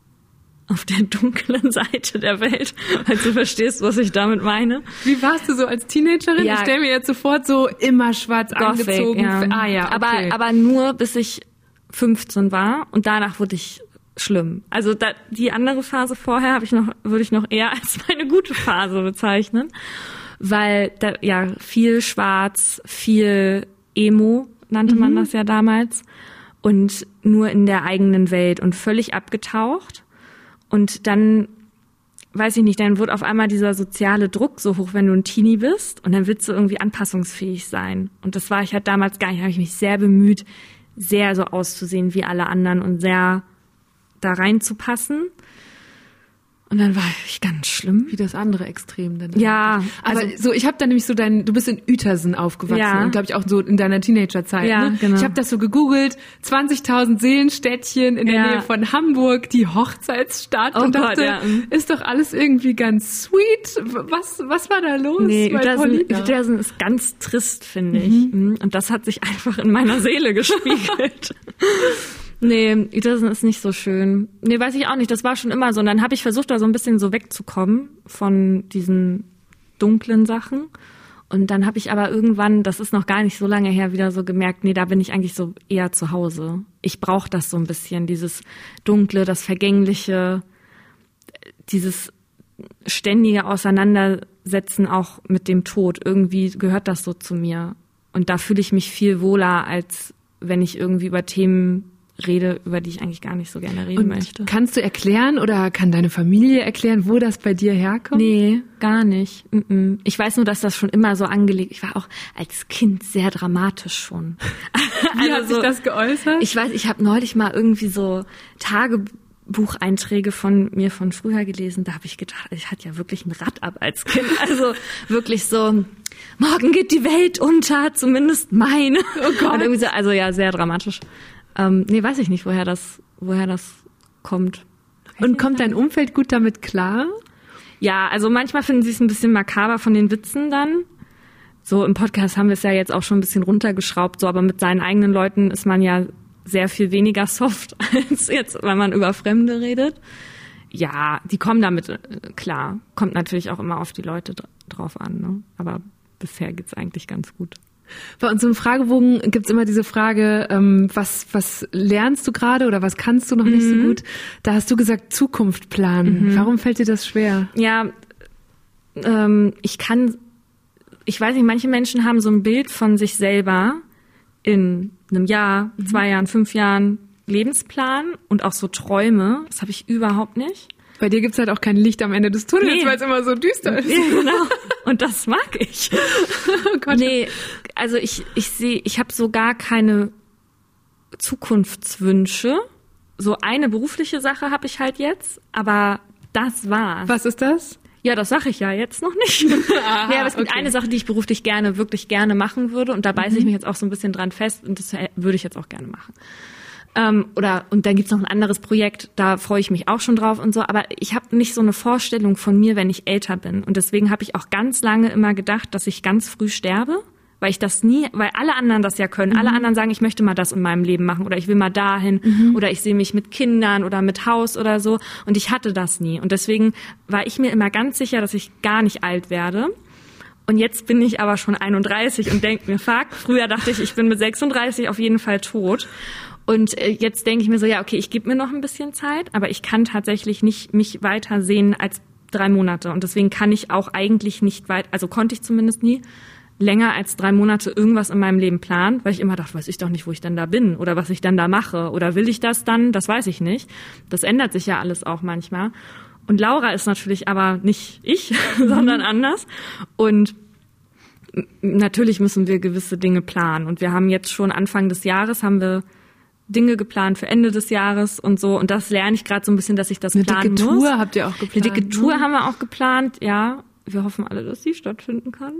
auf der dunklen Seite der Welt, falls du verstehst, was ich damit meine. Wie warst du so als Teenagerin? Ja. Ich stelle mir jetzt sofort so immer schwarz Gothic, angezogen. Ja. Ah ja, okay. Aber nur bis ich 15 war und danach wurde ich schlimm. Also die andere Phase vorher würde ich noch eher als meine gute Phase bezeichnen, weil da ja viel Schwarz, viel Emo nannte man das ja damals und nur in der eigenen Welt und völlig abgetaucht. Und dann, weiß ich nicht, dann wird auf einmal dieser soziale Druck so hoch, wenn du ein Teenie bist und dann willst du irgendwie anpassungsfähig sein. Und das war ich halt damals gar nicht. Da habe ich mich sehr bemüht, sehr so auszusehen wie alle anderen und sehr da reinzupassen. Und dann war ich ganz schlimm. Wie das andere Extrem dann. Ja. Aber so, ich habe da nämlich so du bist in Uetersen aufgewachsen ja. und glaube ich auch so in deiner Teenagerzeit. Ja, ne? genau. Ich habe das so gegoogelt, 20.000 Seelenstädtchen in der Nähe von Hamburg, die Hochzeitsstadt und dachte, ist doch alles irgendwie ganz sweet. Was war da los? Nee, Uetersen ist ganz trist, finde ich. Und das hat sich einfach in meiner Seele gespiegelt. Nee, Uetersen ist nicht so schön. Nee, weiß ich auch nicht. Das war schon immer so. Und dann habe ich versucht, da so ein bisschen so wegzukommen von diesen dunklen Sachen. Und dann habe ich aber irgendwann, das ist noch gar nicht so lange her, wieder so gemerkt, nee, da bin ich eigentlich so eher zu Hause. Ich brauche das so ein bisschen, dieses Dunkle, das Vergängliche, dieses ständige Auseinandersetzen auch mit dem Tod. Irgendwie gehört das so zu mir. Und da fühle ich mich viel wohler, als wenn ich irgendwie über Themen rede, über die ich eigentlich gar nicht so gerne reden möchte. Kannst du erklären oder kann deine Familie erklären, wo das bei dir herkommt? Nee, gar nicht. Ich weiß nur, dass das schon immer so angelegt. Ich war auch als Kind sehr dramatisch schon. Wie hat sich das geäußert? Ich weiß, ich habe neulich mal irgendwie so Tagebucheinträge von mir von früher gelesen. Da habe ich gedacht, ich hatte ja wirklich ein Rad ab als Kind. Also wirklich so, morgen geht die Welt unter, zumindest meine. Oh Gott. Und irgendwie so, also ja, sehr dramatisch. Nee, weiß ich nicht, woher das kommt. Und kommt dein Umfeld gut damit klar? Ja, also manchmal finden sie es ein bisschen makaber von den Witzen dann. So im Podcast haben wir es ja jetzt auch schon ein bisschen runtergeschraubt, so, aber mit seinen eigenen Leuten ist man ja sehr viel weniger soft als jetzt, wenn man über Fremde redet. Ja, die kommen damit klar. Kommt natürlich auch immer auf die Leute drauf an, ne? Aber bisher geht's eigentlich ganz gut. Bei uns im Fragebogen gibt's immer diese Frage, was lernst du gerade oder was kannst du noch nicht so gut? Da hast du gesagt, Zukunft planen. Warum fällt dir das schwer? Ja, ich weiß nicht, manche Menschen haben so ein Bild von sich selber in einem Jahr, 2 Jahren, 5 Jahren Lebensplan und auch so Träume. Das habe ich überhaupt nicht. Bei dir gibt's halt auch kein Licht am Ende des Tunnels, weil es immer so düster ist. Ja, genau. Und das mag ich. Oh Gott. Nee, also ich habe so gar keine Zukunftswünsche. So eine berufliche Sache habe ich halt jetzt, aber das war's. Was ist das? Ja, das sage ich ja jetzt noch nicht. Aha, ja, aber es gibt eine Sache, die ich beruflich wirklich gerne machen würde und da beiße ich mich jetzt auch so ein bisschen dran fest und das würde ich jetzt auch gerne machen. Und dann gibt's noch ein anderes Projekt, da freue ich mich auch schon drauf und so, aber ich habe nicht so eine Vorstellung von mir, wenn ich älter bin und deswegen habe ich auch ganz lange immer gedacht, dass ich ganz früh sterbe, weil alle anderen das ja können. Alle anderen sagen, ich möchte mal das in meinem Leben machen oder ich will mal dahin oder ich sehe mich mit Kindern oder mit Haus oder so und ich hatte das nie und deswegen war ich mir immer ganz sicher, dass ich gar nicht alt werde. Und jetzt bin ich aber schon 31 und denke mir, fuck, früher dachte ich bin mit 36 auf jeden Fall tot. Und jetzt denke ich mir so, ja, okay, ich gebe mir noch ein bisschen Zeit, aber ich kann tatsächlich nicht mich weiter sehen als 3 Monate. Und deswegen kann ich auch eigentlich nicht konnte ich zumindest nie, länger als 3 Monate irgendwas in meinem Leben planen, weil ich immer dachte, weiß ich doch nicht, wo ich dann da bin oder was ich dann da mache oder will ich das dann, das weiß ich nicht. Das ändert sich ja alles auch manchmal. Und Laura ist natürlich aber nicht ich, sondern anders. Und natürlich müssen wir gewisse Dinge planen. Und wir haben jetzt schon Anfang des Jahres Dinge geplant für Ende des Jahres und so. Und das lerne ich gerade so ein bisschen, dass ich das planen muss. Eine dicke Tour habt ihr auch geplant. Eine dicke Tour haben wir auch geplant, ja. Wir hoffen alle, dass die stattfinden kann.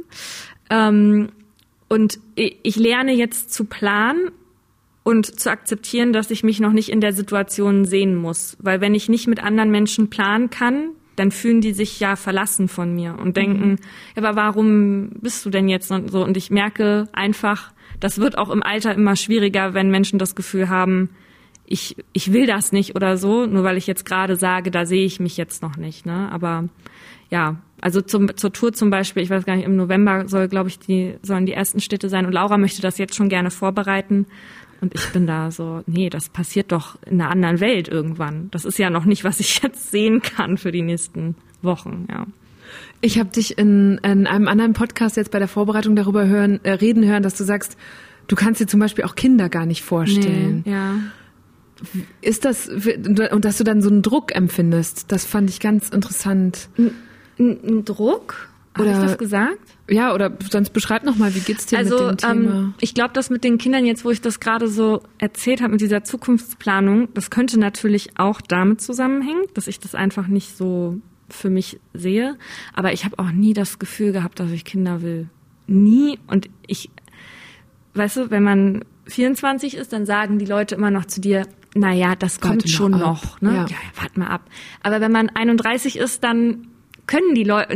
Und ich lerne jetzt zu planen und zu akzeptieren, dass ich mich noch nicht in der Situation sehen muss. Weil wenn ich nicht mit anderen Menschen planen kann, dann fühlen die sich ja verlassen von mir und denken, ja, aber warum bist du denn jetzt und so? Und ich merke einfach, das wird auch im Alter immer schwieriger, wenn Menschen das Gefühl haben, ich will das nicht oder so, nur weil ich jetzt gerade sage, da sehe ich mich jetzt noch nicht. Ne? Aber ja, also zur Tour zum Beispiel, ich weiß gar nicht, im November sollen die ersten Städte sein und Laura möchte das jetzt schon gerne vorbereiten. Und ich bin da so, nee, das passiert doch in einer anderen Welt irgendwann. Das ist ja noch nicht, was ich jetzt sehen kann für die nächsten Wochen, ja. Ich habe dich in einem anderen Podcast jetzt bei der Vorbereitung darüber reden hören, dass du sagst, du kannst dir zum Beispiel auch Kinder gar nicht vorstellen. Nee, ja. Ist das, und dass du dann so einen Druck empfindest, das fand ich ganz interessant. Ein Druck? Habe ich das gesagt? Ja, oder sonst beschreib nochmal, wie geht's dir mit dem Thema? Ich glaube, dass mit den Kindern jetzt, wo ich das gerade so erzählt habe, mit dieser Zukunftsplanung, das könnte natürlich auch damit zusammenhängen, dass ich das einfach nicht so für mich sehe. Aber ich habe auch nie das Gefühl gehabt, dass ich Kinder will. Nie. Und weißt du, wenn man 24 ist, dann sagen die Leute immer noch zu dir, naja, das kommt schon noch. Ne? Ja, warte mal ab. Aber wenn man 31 ist, dann können die Leute,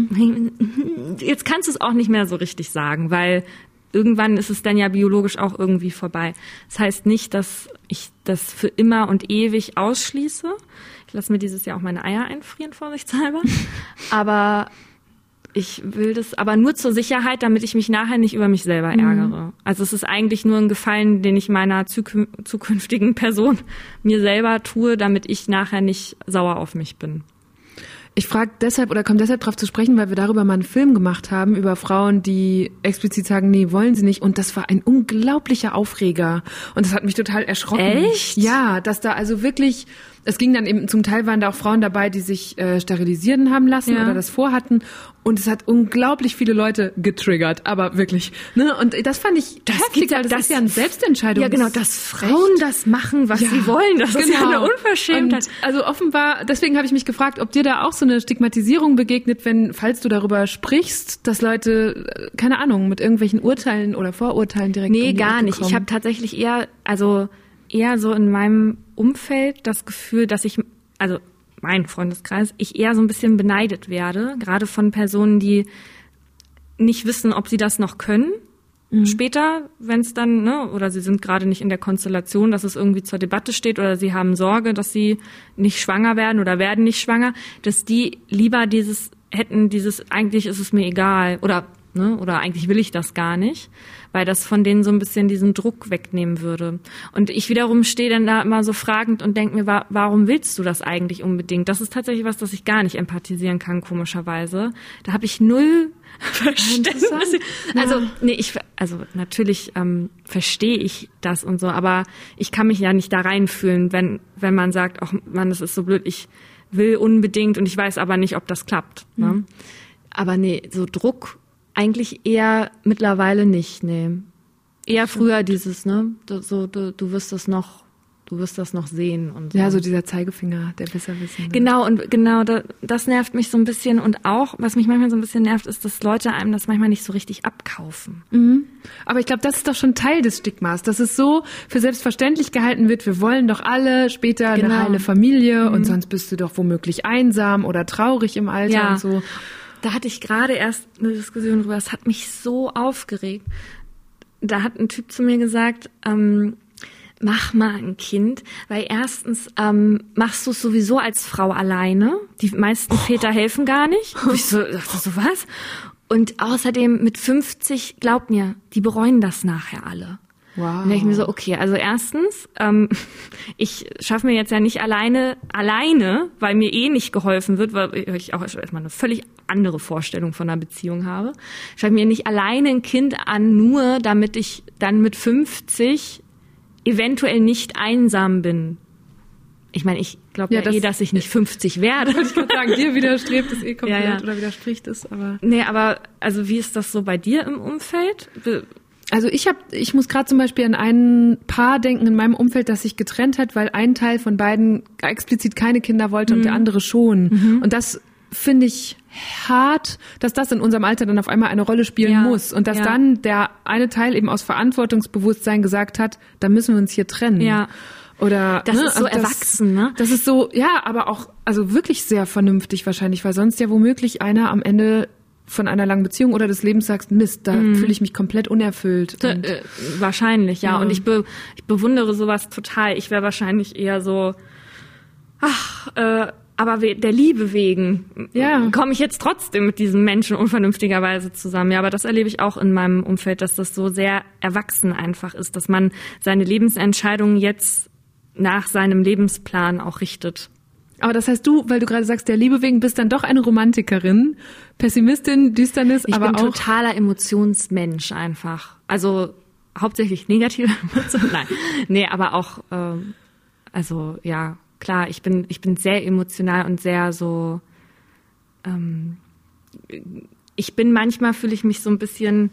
und jetzt kannst du es auch nicht mehr so richtig sagen, weil irgendwann ist es dann ja biologisch auch irgendwie vorbei. Das heißt nicht, dass ich das für immer und ewig ausschließe. Ich lasse mir dieses Jahr auch meine Eier einfrieren, vorsichtshalber. Aber ich will das aber nur zur Sicherheit, damit ich mich nachher nicht über mich selber ärgere. Also es ist eigentlich nur ein Gefallen, den ich meiner zukünftigen Person mir selber tue, damit ich nachher nicht sauer auf mich bin. Ich frage deshalb oder komme deshalb drauf zu sprechen, weil wir darüber mal einen Film gemacht haben, über Frauen, die explizit sagen, nee, wollen sie nicht. Und das war ein unglaublicher Aufreger. Und das hat mich total erschrocken. Echt? Ja, dass da also wirklich, es ging dann eben, zum Teil waren da auch Frauen dabei, die sich sterilisieren haben lassen oder das vorhatten. Und es hat unglaublich viele Leute getriggert, aber wirklich. Ne? Und das fand ich heftig, weil das ist ja eine Selbstentscheidung. Ja, genau, dass Frauen das machen, was sie wollen. Das ist ja eine Unverschämtheit. Und also offenbar, deswegen habe ich mich gefragt, ob dir da auch so eine Stigmatisierung begegnet, falls du darüber sprichst, dass Leute, keine Ahnung, mit irgendwelchen Urteilen oder Vorurteilen direkt Nee, gar nicht. Ich habe tatsächlich eher so in meinem Umfeld das Gefühl, dass mein Freundeskreis, ich eher so ein bisschen beneidet werde, gerade von Personen, die nicht wissen, ob sie das noch können. Später, wenn es dann, ne, oder sie sind gerade nicht in der Konstellation, dass es irgendwie zur Debatte steht oder sie haben Sorge, dass sie nicht schwanger werden oder werden nicht schwanger, dass die lieber eigentlich ist es mir egal oder eigentlich will ich das gar nicht, weil das von denen so ein bisschen diesen Druck wegnehmen würde. Und ich wiederum stehe dann da immer so fragend und denke mir, warum willst du das eigentlich unbedingt? Das ist tatsächlich was, das ich gar nicht empathisieren kann, komischerweise. Da habe ich null Verständnis. Also natürlich verstehe ich das und so, aber ich kann mich ja nicht da reinfühlen, wenn man sagt, ach Mann, das ist so blöd, ich will unbedingt und ich weiß aber nicht, ob das klappt. Ne? Aber nee, so Druck eigentlich eher mittlerweile nicht, nee. Eher früher dieses, ne, du wirst das noch du wirst das noch sehen und so. Ja, so dieser Zeigefinger, der Besserwissende. Genau, und genau, das nervt mich so ein bisschen. Und auch, was mich manchmal so ein bisschen nervt, ist, dass Leute einem das manchmal nicht so richtig abkaufen. Mhm. Aber ich glaube, das ist doch schon Teil des Stigmas, dass es so für selbstverständlich gehalten wird, wir wollen doch alle später eine heile Familie und sonst bist du doch womöglich einsam oder traurig im Alter und so. Da hatte ich gerade erst eine Diskussion drüber, das hat mich so aufgeregt. Da hat ein Typ zu mir gesagt, mach mal ein Kind, weil erstens machst du es sowieso als Frau alleine. Die meisten Väter helfen gar nicht. Und ich dachte so, was? Und außerdem mit 50, glaub mir, die bereuen das nachher alle. Wow. Und da ich mir so, okay, also erstens, ich schaffe mir jetzt ja nicht alleine, weil mir nicht geholfen wird, weil ich auch erstmal eine völlig andere Vorstellung von einer Beziehung habe. Ich schaffe mir nicht alleine ein Kind an, nur damit ich dann mit 50 eventuell nicht einsam bin. Ich meine, ich glaube dass ich nicht 50 werde. Wollte ich gerade sagen, dir widerstrebt es komplett oder widerspricht es. Aber nee, aber also wie ist das so bei dir im Umfeld? Also ich muss gerade zum Beispiel an ein Paar denken in meinem Umfeld, das sich getrennt hat, weil ein Teil von beiden explizit keine Kinder wollte und der andere schon. Und das finde ich hart, dass das in unserem Alter dann auf einmal eine Rolle spielen muss und dass dann der eine Teil eben aus Verantwortungsbewusstsein gesagt hat, da müssen wir uns hier trennen. Ja. Oder das ist so erwachsen, ne? Das ist so, ja, aber auch also wirklich sehr vernünftig wahrscheinlich, weil sonst ja womöglich einer am Ende von einer langen Beziehung oder des Lebens sagst, Mist, da fühle ich mich komplett unerfüllt. Wahrscheinlich, ja. Und ich bewundere sowas total. Ich wäre wahrscheinlich eher so, aber der Liebe wegen komme ich jetzt trotzdem mit diesem Menschen unvernünftigerweise zusammen. Ja, aber das erlebe ich auch in meinem Umfeld, dass das so sehr erwachsen einfach ist, dass man seine Lebensentscheidungen jetzt nach seinem Lebensplan auch richtet. Aber das heißt du, weil du gerade sagst, der Liebe wegen, bist dann doch eine Romantikerin, Pessimistin, Düsternis, aber auch... Ich bin totaler Emotionsmensch einfach. Also hauptsächlich negative Emotionen, nein. Nee, aber auch, also ja... Klar, ich bin sehr emotional und sehr so, manchmal fühle ich mich so ein bisschen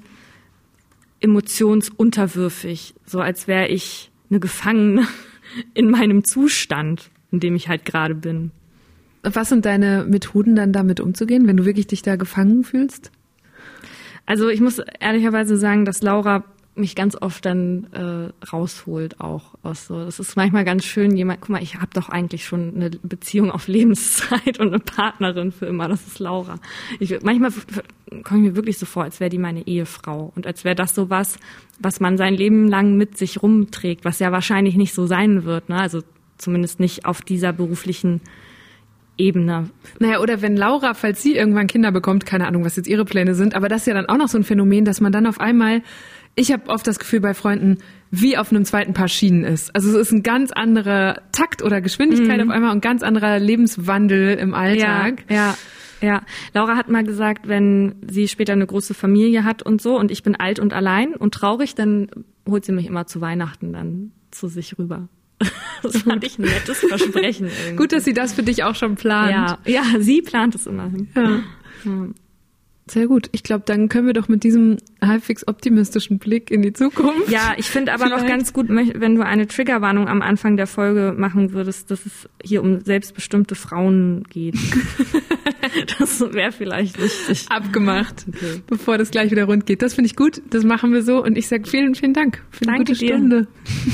emotionsunterwürfig, so als wäre ich eine Gefangene in meinem Zustand, in dem ich halt gerade bin. Was sind deine Methoden dann damit umzugehen, wenn du wirklich dich da gefangen fühlst? Also ich muss ehrlicherweise sagen, dass Laura mich ganz oft dann rausholt auch aus so. Das ist manchmal ganz schön, guck mal, ich habe doch eigentlich schon eine Beziehung auf Lebenszeit und eine Partnerin für immer, das ist Laura. Manchmal komme ich mir wirklich so vor, als wäre die meine Ehefrau und als wäre das so was man sein Leben lang mit sich rumträgt, was ja wahrscheinlich nicht so sein wird, ne? Also zumindest nicht auf dieser beruflichen Ebene. Naja, oder wenn Laura, falls sie irgendwann Kinder bekommt, keine Ahnung, was jetzt ihre Pläne sind, aber das ist ja dann auch noch so ein Phänomen, dass man dann auf einmal, ich habe oft das Gefühl bei Freunden, wie auf einem zweiten Paar Schienen ist. Also es ist ein ganz anderer Takt oder Geschwindigkeit auf einmal und ganz anderer Lebenswandel im Alltag. Ja. Laura hat mal gesagt, wenn sie später eine große Familie hat und so und ich bin alt und allein und traurig, dann holt sie mich immer zu Weihnachten dann zu sich rüber. Das fand ich ein nettes Versprechen irgendwie. Gut, dass sie das für dich auch schon plant. Ja, sie plant es immerhin. Ja. Sehr gut. Ich glaube, dann können wir doch mit diesem halbwegs optimistischen Blick in die Zukunft. Ja, ich finde aber noch ganz gut, wenn du eine Triggerwarnung am Anfang der Folge machen würdest, dass es hier um selbstbestimmte Frauen geht. Das wäre vielleicht wichtig. Abgemacht, bevor das gleich wieder rund geht. Das finde ich gut, das machen wir so und ich sage vielen, vielen Dank für eine gute Stunde.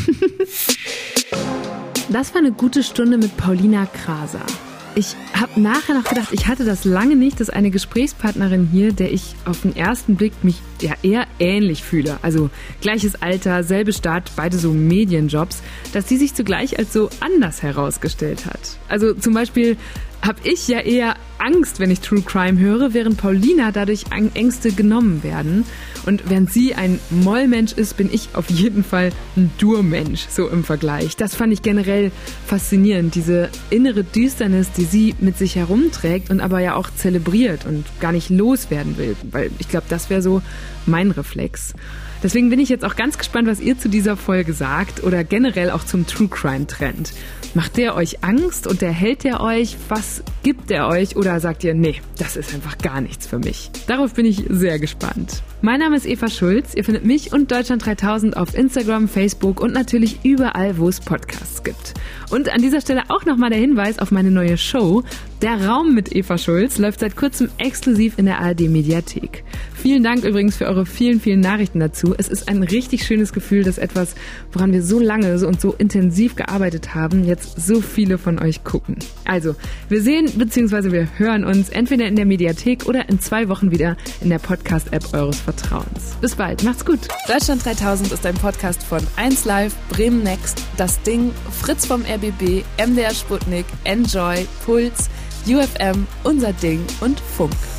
Das war eine gute Stunde mit Paulina Kraser. Ich habe nachher noch gedacht, ich hatte das lange nicht, dass eine Gesprächspartnerin hier, der ich auf den ersten Blick mich ja eher ähnlich fühle, also gleiches Alter, selbe Stadt, beide so Medienjobs, dass die sich zugleich als so anders herausgestellt hat. Also zum Beispiel habe ich ja eher Angst, wenn ich True Crime höre, während Paulina dadurch Ängste genommen werden. Und während sie ein Mollmensch ist, bin ich auf jeden Fall ein Durmensch, so im Vergleich. Das fand ich generell faszinierend, diese innere Düsternis, die sie mit sich herumträgt und aber ja auch zelebriert und gar nicht loswerden will. Weil ich glaube, das wäre so mein Reflex. Deswegen bin ich jetzt auch ganz gespannt, was ihr zu dieser Folge sagt oder generell auch zum True Crime Trend. Macht der euch Angst? Unterhält der euch? Was gibt der euch? Oder Oder sagt ihr, nee, das ist einfach gar nichts für mich? Darauf bin ich sehr gespannt. Mein Name ist Eva Schulz. Ihr findet mich und Deutschland 3000 auf Instagram, Facebook und natürlich überall, wo es Podcasts gibt. Und an dieser Stelle auch nochmal der Hinweis auf meine neue Show. Der Raum mit Eva Schulz läuft seit kurzem exklusiv in der ARD-Mediathek. Vielen Dank übrigens für eure vielen, vielen Nachrichten dazu. Es ist ein richtig schönes Gefühl, dass etwas, woran wir so lange und so intensiv gearbeitet haben, jetzt so viele von euch gucken. Also, wir sehen bzw. wir hören uns entweder in der Mediathek oder in 2 Wochen wieder in der Podcast-App eures Vertrauens. Bis bald, macht's gut. Deutschland 3000 ist ein Podcast von 1Live, Bremen Next, Das Ding, Fritz vom RBB, MDR Sputnik, Enjoy, Puls, UFM, Unser Ding und Funk.